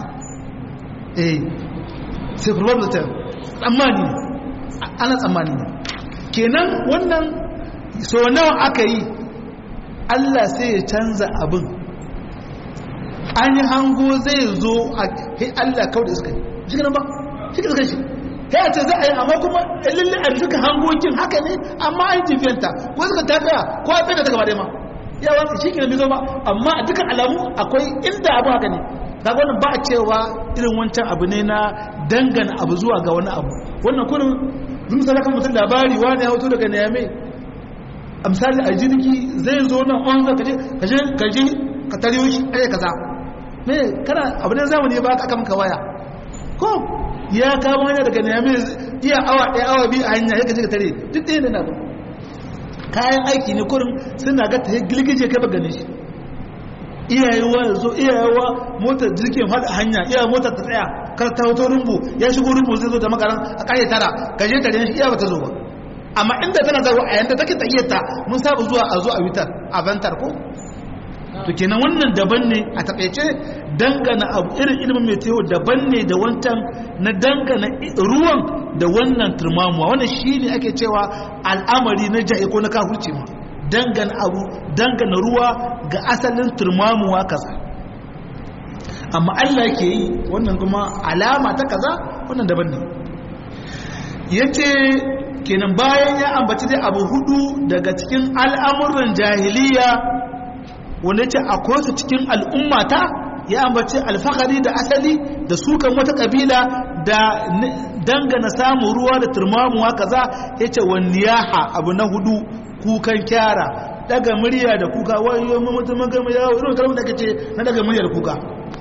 sai probability tsammani ana tsammani ne kenan wannan so nawa aka yi Allah sai ya canza abin an yi hango zai zo a Allah kawai da suka yi shi ba shi ka shi ta yace za a yi amma kuma lalle a duka hangokin haka ne amma an tafiyanta ko suka tafiya ko a tsaye daga ma yawa shi ke da ba amma a dukkan alamu akwai inda abu haka ne kaga wannan ba a cewa irin wancan abu ne na dangana abu zuwa ga wani abu wannan kullum mun sai kan mutum labari wani ya hoto daga Niamey a misali a jirgi zai zo nan on ka je ka tariyo shi ai kaza me kana abu ne zamani ba ka aka maka waya ko ya kama hanya daga Niamey iya awa 1 awa 2 a hanya yake ka tare duk ɗaya ne na ba kayan aiki ne kurin suna ga ta gilgije kai ba gane shi iyayewa yazo iyayewa motar jirgin hada hanya iya motar ta tsaya kar ta hoto rumbu ya shigo rumbu zai zo da makaran a kare tara kaje tare shi iya ba ta zo ba amma inda tana zawo a yanda take tayyata mun saba zuwa a zo a witar a bantar ko to kenan wannan daban ne a takeice dangana abu irin ilimin meteo daban ne da wancan na dangana ruwan da wannan turmamuwa wannan shine ake cewa al'amari na jahi ko na kafirci ma dangana abu dangana ruwa ga asalin turmamuwa kaza amma Allah yake yi wannan kuma alama ta kaza wannan daban ne yace kenan bayan ya ambaci dai abu 4 daga cikin al'amuran jahiliya wanda ce akwai su cikin al'ummata ya ambaci alfahari da asali da sukan wata kabila da dangana samun ruwa da turmamuwa kaza ya ce wanniyaha abu na 4 kukan kyara daga murya da kuka wayo mutum gama yawo irin kalmar da kace na daga murya da kuka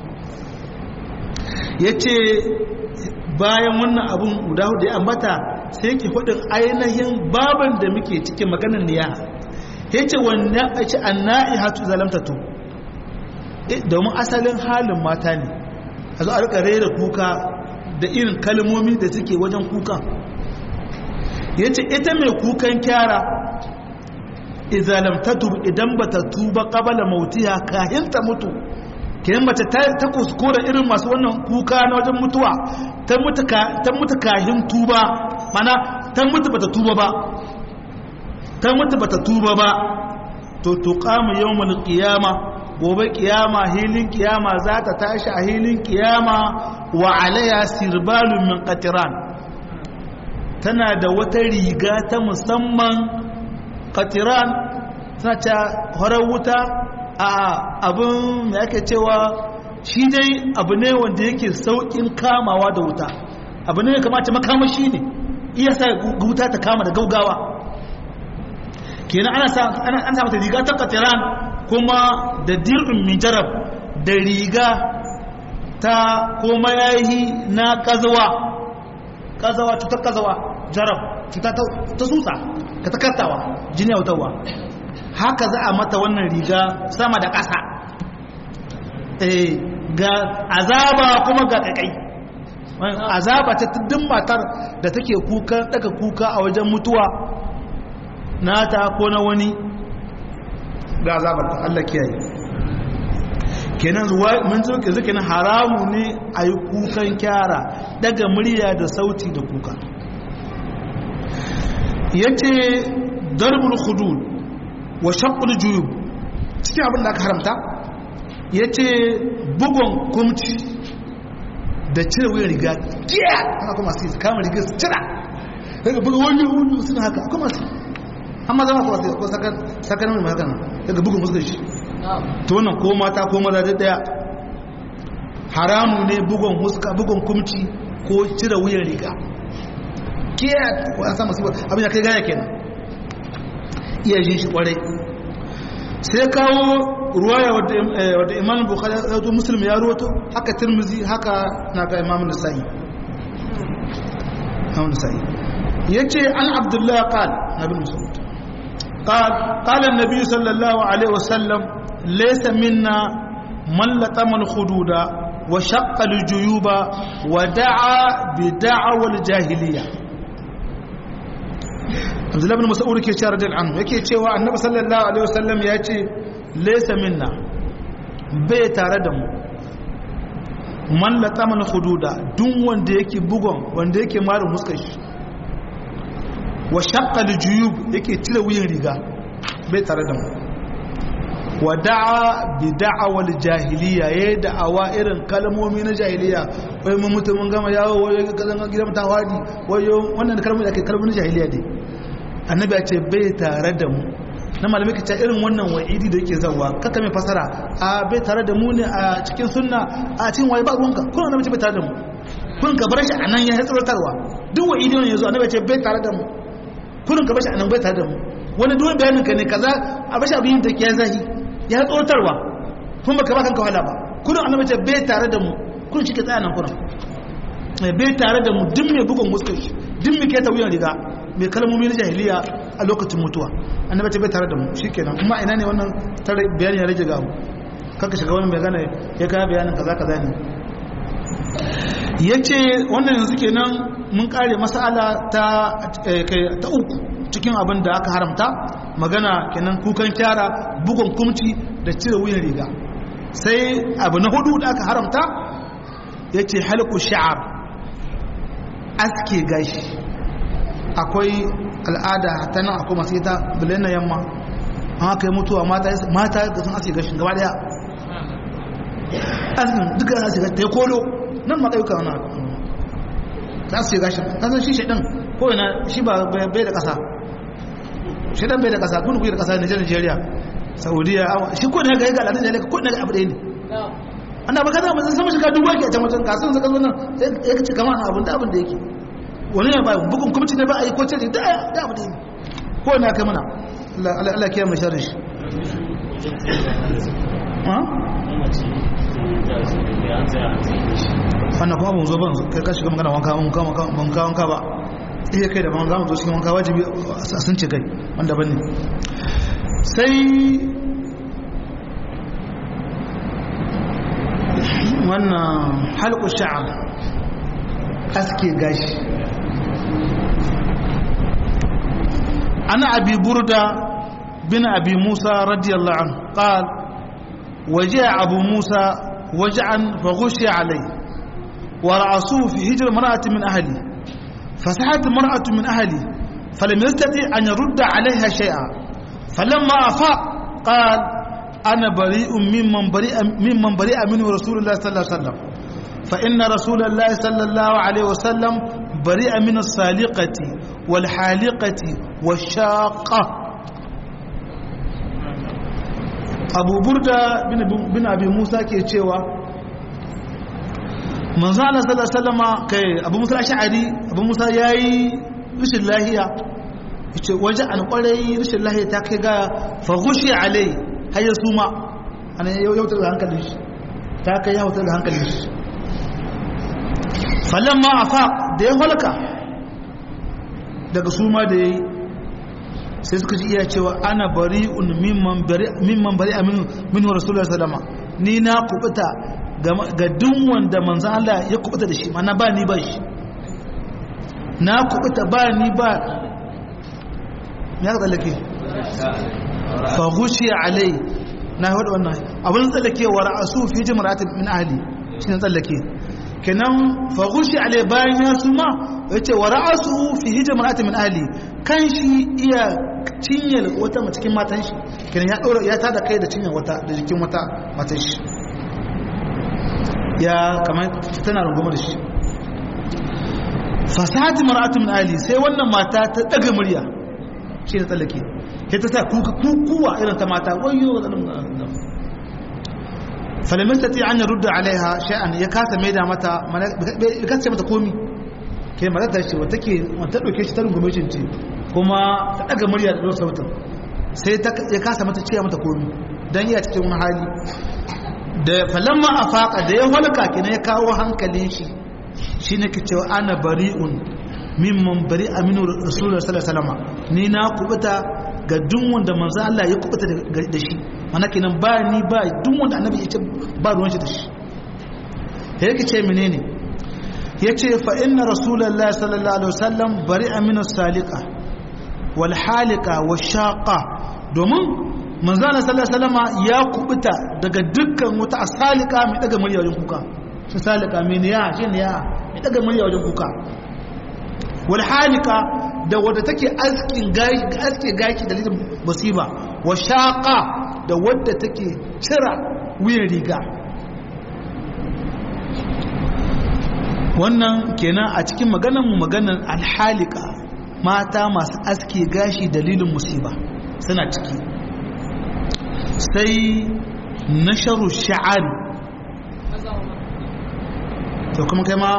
yace bayan wannan abun guda hudu ya ambata sai yake hudin ainihin baban da muke cikin maganar niyaha yace wannan ace anna'ihatu zalamtatu domin asalin halin mata ne a zo a rika rera kuka da irin kalmomi da suke wajen kuka yace ita mai kukan kyara idan lam tatub idan bata tuba qabala mautiha kahin ta mutu kenan mace ta kuskura irin masu wannan kuka na wajen mutuwa ta mutu kahin tuba mana ta mutu bata tuba ba to tuqamu yawmal qiyama gobe kiyama hilin kiyama za ta tashi a hilin kiyama wa alaya sirbalun min qatiran tana da wata riga ta musamman qatiran tana ta horar wuta a abin da yake cewa shi dai abu ne wanda yake saukin kamawa da wuta abu ne kamata makamashi ne iya sa wuta ta kama da gaugawa kenan ana samu ta riga ta qatiran kuma da dir'un min jarab da riga ta kuma yayi na kazawa cutar kazawa jarab cuta ta tsutsa ka ta kartawa jini ya wutarwa haka za a mata wannan riga sama da ƙasa ga azaba kuma ga kakai azaba ta tuddin matar da take daga kuka a wajen mutuwa nata ko na wani ga azabar ta Allah kiyaye kenan mun zo ke zuke na haramu ne a yi kukan kyara daga murya da sauti da kuka yace darbul hudud wa shaqqul juyub cikin abin da aka haramta yace bugun kumci da cire wuyan riga kiya haka kuma sai kama riga su cira daga bugun wani suna haka kuma sai amma zama ko sakar mai magana daga bugun musu shi to wannan ko mata ko maza da daya haramu ne bugun huska bugun kumci ko cire wuyan riga kiya ko an samu abin da kai gaya kenan iya jin shi kwarai sai kawo ruwaya wadda imam bukhari ya zo muslim ya rawato haka tirmizi haka na ga imam nasa'i yace an abdullah qal nabi musaud قال النبي صلى الله عليه وسلم ليس منا من لطم الخدود وشق الجيوب ودعا بدعوى الجاهليه Abdullahi bin Mas'ud ke cewa radiyallahu anhu yake cewa Annabi sallallahu alaihi wasallam ya ce laysa minna bai tare da mu man lataman hududa duk wanda yake bugon wanda yake marin muskar shi wa shaqqa al-juyub yake tire wuyin riga bai tare da mu wa da'a bi da'awa al-jahiliya yayin da'awa irin kalmomi na jahiliya wai mun mutu mun gama yawo wai kazan gidan tawadi wai wannan kalmomi da ke kalmomin jahiliya dai annabi ya ce bai tare da mu na malamai ka ce irin wannan wa'idi da yake zawa kaka mai fasara a bai tare da mu ne a cikin sunna a cikin waye ba ruwanka kun annabi ce bai tare da mu kun ka bar shi anan ya tsorotarwa duk wa'idi ne yazo annabi ya ce bai tare da mu kun ka bar shi anan bai tare da mu wani duk bayanin ka ne kaza a bashi abin da ke zahi ya tsorotarwa kun baka ba kanka wahala ba kun annabi ce bai tare da mu kun shi ke tsaya nan kun bai tare da mu duk mai bugun muskul duk mai ke tawiyan riga mai kalmomi na jahiliya a lokacin mutuwa annabi ta bai tare da mu shikenan kuma ina ne wannan tare bayani ya rage ga mu kanka shiga wani mai gane ya kawo bayanin kaza kaza ne yace wannan yanzu kenan mun kare mas'ala ta uku cikin abin da aka haramta magana kenan kukan kyara bugun kumci da cire wuyan riga sai abu na hudu da aka haramta yace halqu sha'r aske gashi akwai al'ada ta nan akwai masu ita bilai na yamma an haka yi mutuwa mata da sun aske gashin gaba daya askin duka yana aske gashi ta yi kolo nan makayuka wani ta aske gashin ta san shi shaɗin ko yana shi ba bai da ƙasa shaɗin bai da ƙasa kun kuyi da ƙasa Nigeria Saudiya shi ko ne ga ga al'adun jale ko ne ga abu ɗaya ne ana ba kaza mun san shiga dubu ake a can wajen kasan zaka zo nan ya kace kamar abin da yake wani ne ba bugun kuma ne ba a yi kwace da abu da yi ko na kai mana Allah kiyar mai sharri shi wannan kuma ban zo ban kai ka shiga magana wanka ba iya kai da ban za mu zo cikin wanka wajibi a sun ce kai wanda ban ne sai wannan halku sha'ar aske gashi ana abi burda bin abi musa radiyallahu anhu qal waje abu musa وجعا فغشي عليه ورأسوه في هجر امرأة من أهلي فسحت امرأة من أهلي فلم يستطع أن يرد عليها شيئا فلما أفاق قال أنا بريء ممن بريء منه رسول الله صلى الله عليه وسلم فإن رسول الله صلى الله عليه وسلم بريء من السالقة والحالقة والشاقة. أبو بردة بن أبي موسى كيتشيوا من صلى الله عليه وسلم كي أبو موسى الأشعري أبو موسى ياي رش الله وجاء أن قال رش الله تاكيغا فغشي عليه هيا سوما أنا يوتر هنكليش تاكي يوتر هنكليش falamma afaq da ya halka daga suma da yayi sai suka ji iya cewa ana bari'un mimman bari'a minhu rasulullahi sallama ni na kubuta ga duk wanda manzo Allah ya kubuta da shi mana ba ni ba shi na kubuta ba ni ba ya tsallake fa ghushi alai na hada wannan abin tsallake wa ra'su fi jamratin min ahli shi ne tsallake kenan fagushi alai bayan ya suma yace wa ra'su fi hijmati min ahli kan shi iya cinyar wata cikin matan shi kenan ya dora ya tada kai da cinyar wata da jikin wata matan shi ya kamar tana rungumar shi fasahati mar'atu min ahli sai wannan mata ta daga murya shi ne tsallake sai ta sa kuwa irin ta mata wayo فلم يستطيع أن يرد عليها شيئا يكاس ميدا متى يكاس متى كومي كي ما تدري وتكي وتدري كيش تلون قميشين تي كما تأجر مريا لو صوتا يكاس متى شيء متى كومي دنيا تكون حالي فلما أفاق ده يهولك كنا يكاو هنكليشي شينك تشو أنا بريء ممن بريء من رسول الله صلى الله عليه وسلم نينا كوبتا ga duk wanda manzo Allah ya kubuta da shi mana kenan ba ni ba duk wanda annabi ya ce ba ruwan shi da shi yake ce menene yace fa inna rasulullahi sallallahu alaihi wasallam bari'a min as-saliqa wal halika wash-shaqa domin manzo Allah sallallahu alaihi wasallam ya kubuta daga dukkan wata as-salika mai daga murya wajen kuka shi salika mai niya shi niya mai daga murya wajen kuka wal halika da wadda take aske gaki dalilin musiba wa shaqa da wadda take cira wuyan riga wannan kenan a cikin maganan alhalika mata masu aske gashi dalilin musiba suna ciki sai nasharu sha'ari to kuma kai ma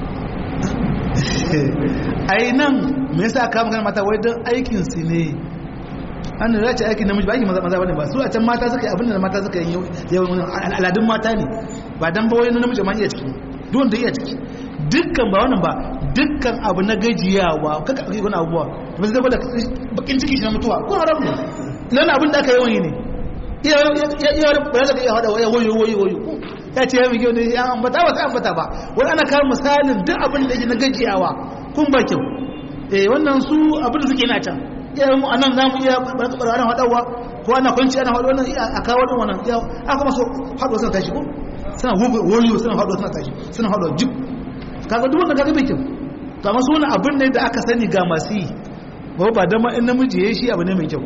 ai nan me yasa aka magana mata wai don aikin su ne an da zace aikin namiji ba aikin maza bane ba su a can mata suka yi abin da mata suka yi yawan al'adun mata ne ba dan ba wai namiji ma iya ciki duk wanda iya ciki dukkan ba wannan ba dukkan abu na gajiyawa kaka kai wani abubuwa ba zai gwada bakin ciki shi na mutuwa ko haram ne lana abin da aka yawan yi ne iya ba za ka iya hada wayo ya ce ya mi kyau ne ya ambata ba sai ambata ba wani ana kawo misalin duk abin da yake na gajiyawa kun ba kyau wannan su abin da suke na can iyayen mu anan zamu iya barkabar ana hadawa ko ana kwanci ana hadawa wannan a kawo wannan aka maso hadawa suna tashi ko suna wayo suna hadawa suna tashi suna hadawa jib kaga duk wannan kaga bai kyau to amma su wannan abin ne da aka sani ga masu yi ba dan ma in namiji yayi shi abu ne mai kyau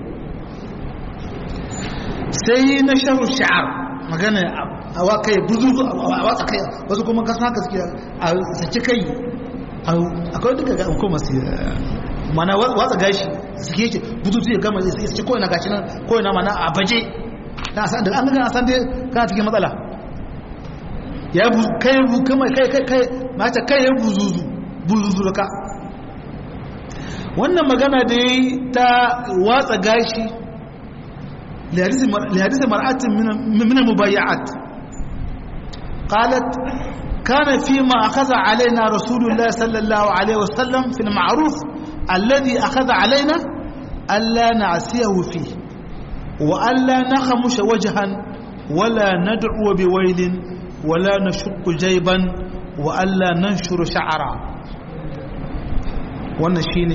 sai na sharu sha'ar magana a wakai buzuzu a watsa kai wasu kuma kasan haka suke a saki kai akwai duka ga kuma su mana watsa gashi suke yake buzuzu ya gama ya saki kowane gashi nan kowane mana a baje da an gana san dai kana cikin matsala ya kai kuma kai mata kai ya buzuzu da ka wannan magana da ya ta watsa gashi لحديث مرأة من المبايعات قالت كان فيما أخذ علينا رسول الله صلى الله عليه وسلم في المعروف الذي أخذ علينا ألا نعسيه فيه وألا نخمش وجها ولا ندعو بويل ولا نشق جيبا وألا ننشر شعرا ونشيني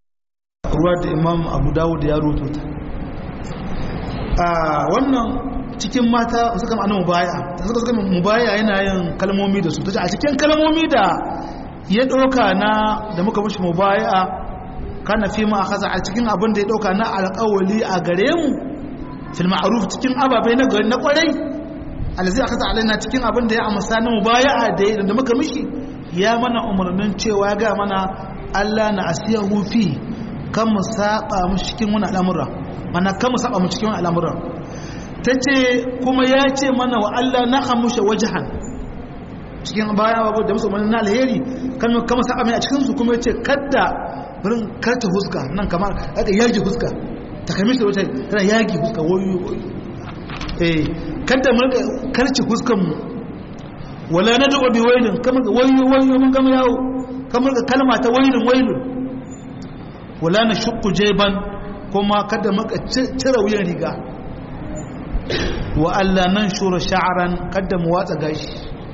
رواد إمام أبو داود يا روتوت wannan cikin mata suka ma'ana mubaya suka mubaya yana yin kalmomi da su tace a cikin kalmomi da ya ɗauka na da muka mishi mubaya kana fi ma akhadha a cikin abin da ya ɗauka na alƙawali a gare mu fil ma'ruf cikin ababai na gari na kwarai alzi akhadha alaina cikin abin da ya amsa na mubaya da muka mishi ya mana umarnin cewa ya ga mana Allah na asiyahu fi kan mu saba mu cikin wani al'amura mana kan mu saba mu cikin wani al'amura tace kuma ya ce mana wa Allah na khamusha wajhan cikin baya babu da musulman na alheri kan mu saba mai a cikin su kuma yace kadda burin karta huska nan kamar aka yage huska ta kame shi wata tana yage huska wayo kadda mu karci huskan mu wala na duba bi wailin kamar wayo mun gama yawo kamar kalma ta wailin wala na shukku jayban kuma kada maka cire wuyan riga wa alla nan shura sha'ran kada mu watsa gashi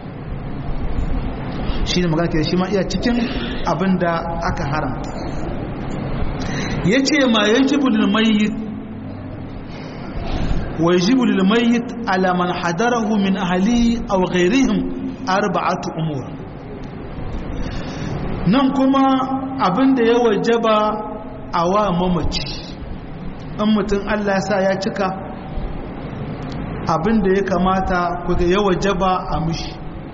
shine magana ke shi ma iya cikin abinda aka haramta yace ma yajibu lil mayyit wa yajibu lil mayyit ala man hadarahu min ahlihi aw ghayrihim arba'atu umur nan kuma abinda ya wajaba awa mamaci an mutum Allah sa ya cika abinda ya kamata kuga ya wajaba a mishi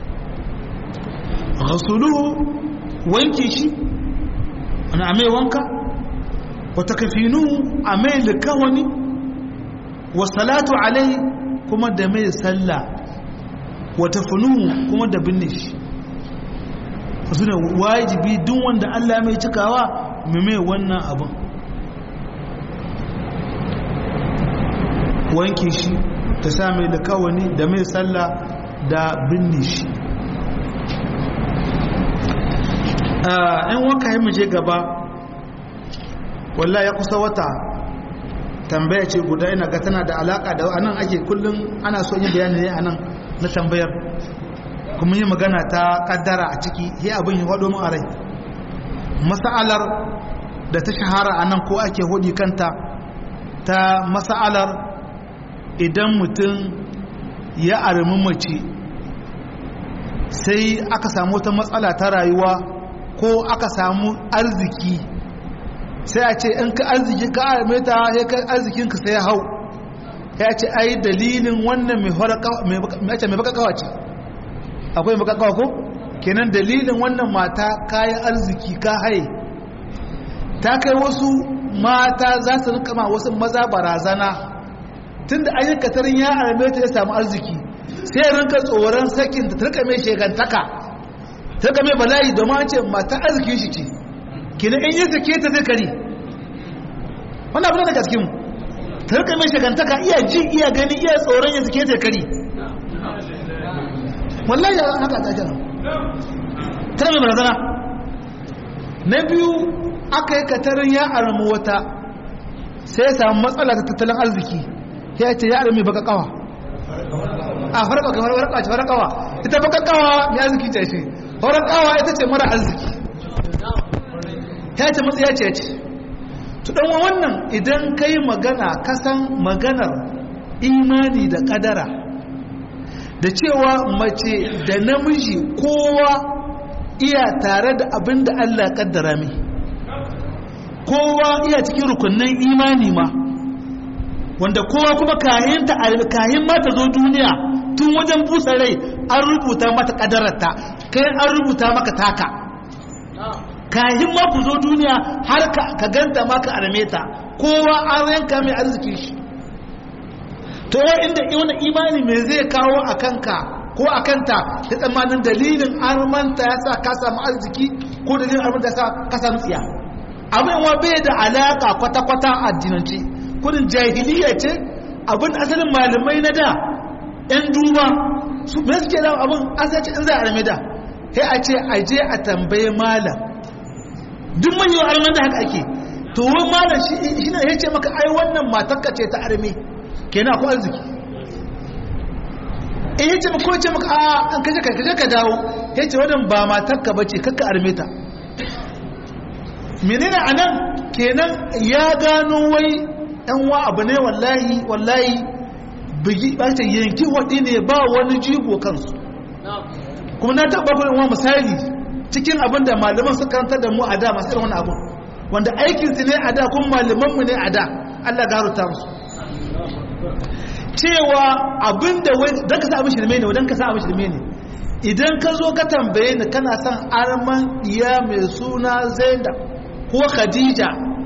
ghasuluhu wanke shi ana amai wanka wa takfinuhu amai likawani wa salatu alai kuma da mai sallah wa tafnuhu kuma da binne shi sune wajibi duk wanda Allah mai cikawa mai wannan abin wanke shi ta sa mai likawani da mai sallah da binne shi in wanka yi muje gaba wallahi ya kusa wata tambaya ce guda ina ga tana da alaka da anan ake kullum ana so yin bayani ne anan na tambayar kuma yi magana ta kaddara a ciki yi abin yi hado mu a rai mas'alar da ta shahara anan ko ake hodi kanta ta mas'alar idan mutum ya armi mace sai aka samu wata matsala ta rayuwa ko aka samu arziki sai a ce in ka arziki ka arme ta sai ka arzikin ka sai hau ya ce ai dalilin wannan mai baka kawa ce akwai baka kawa ko kenan dalilin wannan mata kayan arziki ka haye ta kai wasu mata za su rika ma wasu maza barazana tunda ayyuka tarin ya arme ta ya samu arziki sai rinka tsoron sakin ta rika mai shegantaka ta rika mai bala'i domin an ce mata arzikin shi ce kina in yi sake ta zai kari wannan abin da gaskin ta rika mai shegantaka iya ji iya gani iya tsoron ya sake ta kari wallahi ya haka ta jana tana mai barazana na biyu aka yi katarin ya armu wata sai ya samu matsala ta tattalin arziki ya ce ya armi baka kawa a farkawa ita baka kawa mai arziki ce shi farkawa ita ce mara arziki ya ce matsaya ce ce tudan wannan idan ka yi magana kasan maganar imani da kadara da cewa mace da namiji kowa iya tare da abin da Allah kaddara mai kowa iya cikin rukunin imani ma wanda kowa kuma kahin ma ta zo duniya tun wajen busa rai an rubuta mata kadararta kai an rubuta maka taka kahin ma ku zo duniya har ka ganta maka arme ta kowa an yanka mai arziki shi to inda wani imani mai zai kawo a kanka ko a kanta ta tsammanin dalilin armanta ya sa ka samu arziki ko dalilin armanta ya sa ka samu tsiya abin wa bai da alaka kwata-kwata addinance kudin jahiliya ce abin asalin malamai na da yan duba su bai suke da abin asali in za a arme da sai a ce a je a tambaye malam duk manyan armen da haka ake to wani malam shi ne ya ce maka ai wannan matarka ce ta arme kenan akwai arziki in ya ce maka ko ce maka a an kaje ka dawo ya ce wannan ba matarka ba ce kakka arme ta menene anan kenan ya gano wai yan wa abu ne wallahi bugi ba ta yanki wadi ne ba wani jigo kansu kuma na taɓa kuma wani misali cikin abin da malaman suka karanta da mu a da masu irin wani abu wanda aikinsu ne a da kuma malamanmu ne a da Allah garuta musu cewa abin da wai don ka sa abin shirme ne wadon ka sa abin shirme ne idan ka zo ka tambaye ni kana son arman iya mai suna Zainab ko Khadija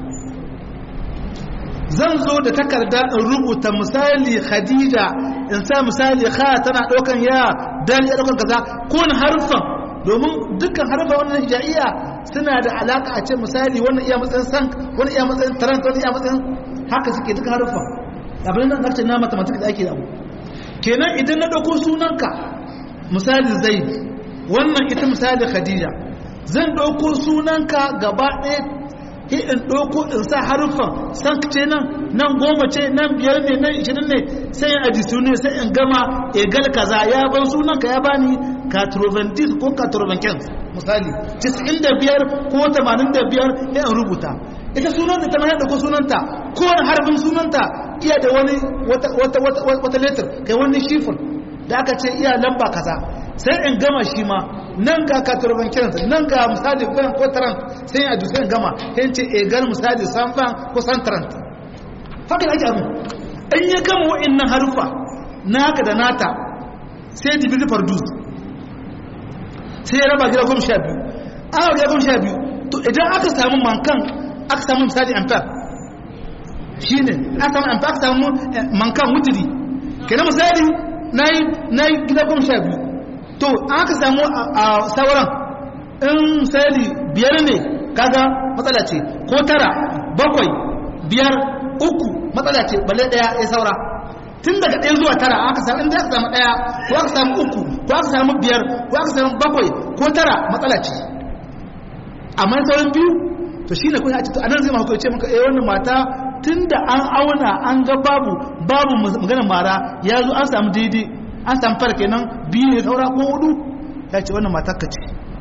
zan zo da takarda in rubuta misali Khadija in sa misali kha tana daukan ya dan ya daukan kaza ko harfan domin dukkan harfa wannan hijaiya suna da alaka a ce misali wannan iya matsayin sank wannan iya matsayin tarant wannan iya matsayin haka suke dukkan harfa abin nan nake na mathematics da ake da abu kenan idan na dauko sunanka misali Zaid wannan ita misali Khadija zan dauko sunanka gaba ɗaya in ɗauko in sa harufan sank ce nan 10 ce nan 5 ne nan 20 ne sai in ajisu ne sai in gama egal kaza ya ban sunanka ya bani 90 ko 95 misali 95 ko 85 ya in rubuta ita sunanta ta mahaifa ko sunanta kowane harfin sunanta iya da wani wata letter kai wani shifin da aka ce iya lamba kaza sai in gama shi ma nan ga 95 nan ga misali ban ko 30 sai in ajisu in gama sai ce egal misali 100 ko 130 haka ake abu in ya gama wa'annan harufa naka da nata sai divide par 12 sai ya raba gida 12 aka gida 12 to idan aka samu mankan aka samu misali ampere shine aka samu ampere aka samu mankan wutiri kenan misali nayi gida 12 to aka samu a sauran in misali 5 ne kaga matsala ce ko 9 7 5 uku matsala ce balle daya ya saura tun daga 1 zuwa 9 aka samu inda aka samu 1 ko aka samu 3 ko aka samu 5 ko aka samu 7 ko 9 matsala ce amma sauran biyu to shine kun ce to anan zai ma hukunce maka wannan mata tunda an auna an ga babu magana mara ya zo an samu daidai an samu fara kenan biyu ne saura ko 4 ya ce wannan mata kace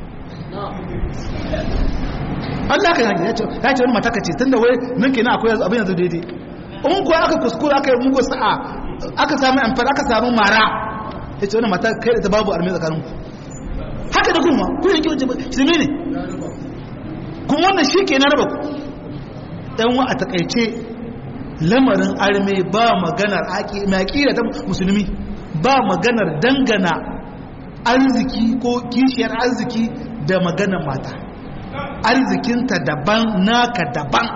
Allah ka ya ce wani mataka ce tunda wai nan kenan akwai abin yanzu daidai in kuwa aka kuskura aka yi mugu sa'a aka samu amfani aka samu mara ya ce wani mata kai da ta babu armi tsakanin ku haka da kuma ku yanki wajen shirme ne kuma wannan shi ke na raba ku ɗan wa a takaice lamarin armi ba maganar maƙira ta musulmi ba maganar dangana arziki ko kishiyar arziki da maganar mata arzikinta daban naka daban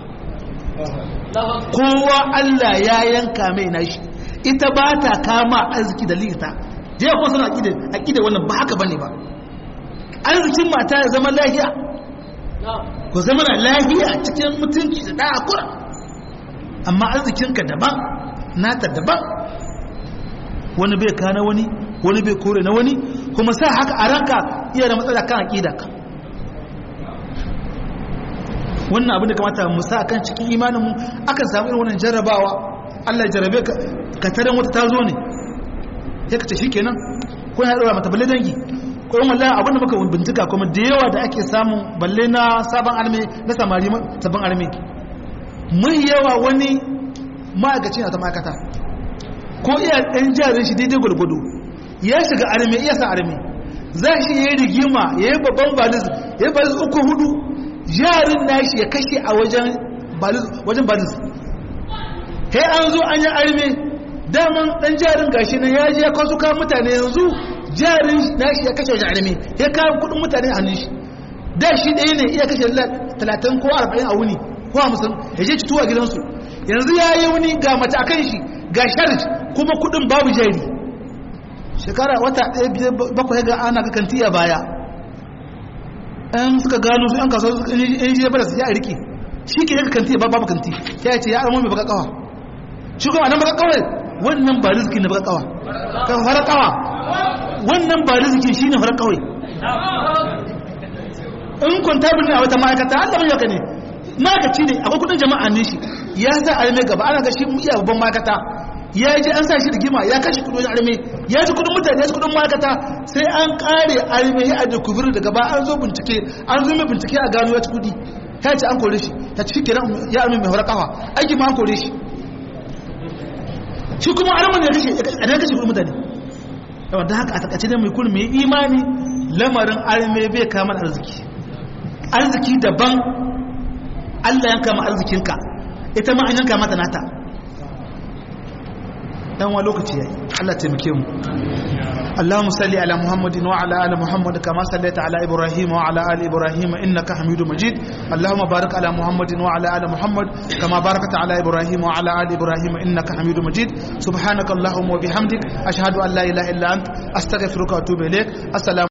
kowa Allah ya yanka mai nashi ita ba ta kama arziki da likita jiya kuma suna aƙida wannan ba haka bane ba arzikin mata ya zama lahiya ko zama na lahiya cikin mutunci da da'a kura amma arzikinka daban nata daban wani bai kana wani bai kore na wani kuma sa haka a ranka iya da matsala kan aƙida ka wannan abin da kamata mu sa kan cikin imaninmu akan samu irin wannan jarrabawa Allah ya jarrabe ka tarin wata ta zo ne sai ka ce shikenan ko ya dora mata balle dangi ko in wallahi abin da muka bincika kuma da yawa da ake samu balle na sabon arme na samari sabon arme mun yawa wani ma'aikaci na ta ma'aikata ko iya ɗan jarin shi daidai gwargwado ya shiga arme iya sa arme za shi ya yi rigima ya yi babban balis ya yi balis 3-4 jarin nashi ya kashe a wajen balis sai an zo an yi arme daman dan jarin gashi nan ya je ya kawo kan mutane yanzu jarin nashi ya kashe wajen arme ya kawo kudin mutane a hannun shi da shi ɗaya ne iya kashe 30 ko 40 a wuni ko 50 ya je cituwa gidansu yanzu ya yi wuni ga mace a kan shi ga sharj kuma kudin babu jari shekara wata 1-7 ga ana ga kantiya baya an suka gano su an kasuwa in ji bada su ya rike shi ke daga kanti babu kanti ya ce ya armo mai baka kawa shi kuma nan baka kawai wannan ba riziki na baka kawa kan fara kawa wannan ba riziki shine fara kawai in kwantabul ne a wata ma'aikata Allah mai yaka ne ma'aikaci ne akwai kudin jama'a ne shi ya sa arme gaba ana ga shi iya babban ma'aikata ya ji an sa shi rigima ya kashe kudin arme ya ji kudin mutane ya ji kudin ma'aikata sai an kare arme ya ajiye kubir daga ba an zo bincike an zo mai bincike a gano ya ci kudi ya ce an kore shi ta ci kenan ya arme mai horakawa aiki ma an kore shi shi kuma arman ya kashe a dan kashe kuɗin mutane yawan da haka a takaice ne mai kullum mai imani lamarin arme bai kama arziki daban Allah yanka ma arzikinka ita ma an yanka mata nata dan wa lokaci yayi Allah taimake mu اللهم صل على محمد وعلى ال محمد كما صليت على ابراهيم وعلى ال ابراهيم انك حميد مجيد اللهم بارك على محمد وعلى ال محمد كما باركت على ابراهيم وعلى ال ابراهيم انك حميد مجيد سبحانك اللهم وبحمدك اشهد ان لا اله الا انت استغفرك واتوب اليك السلام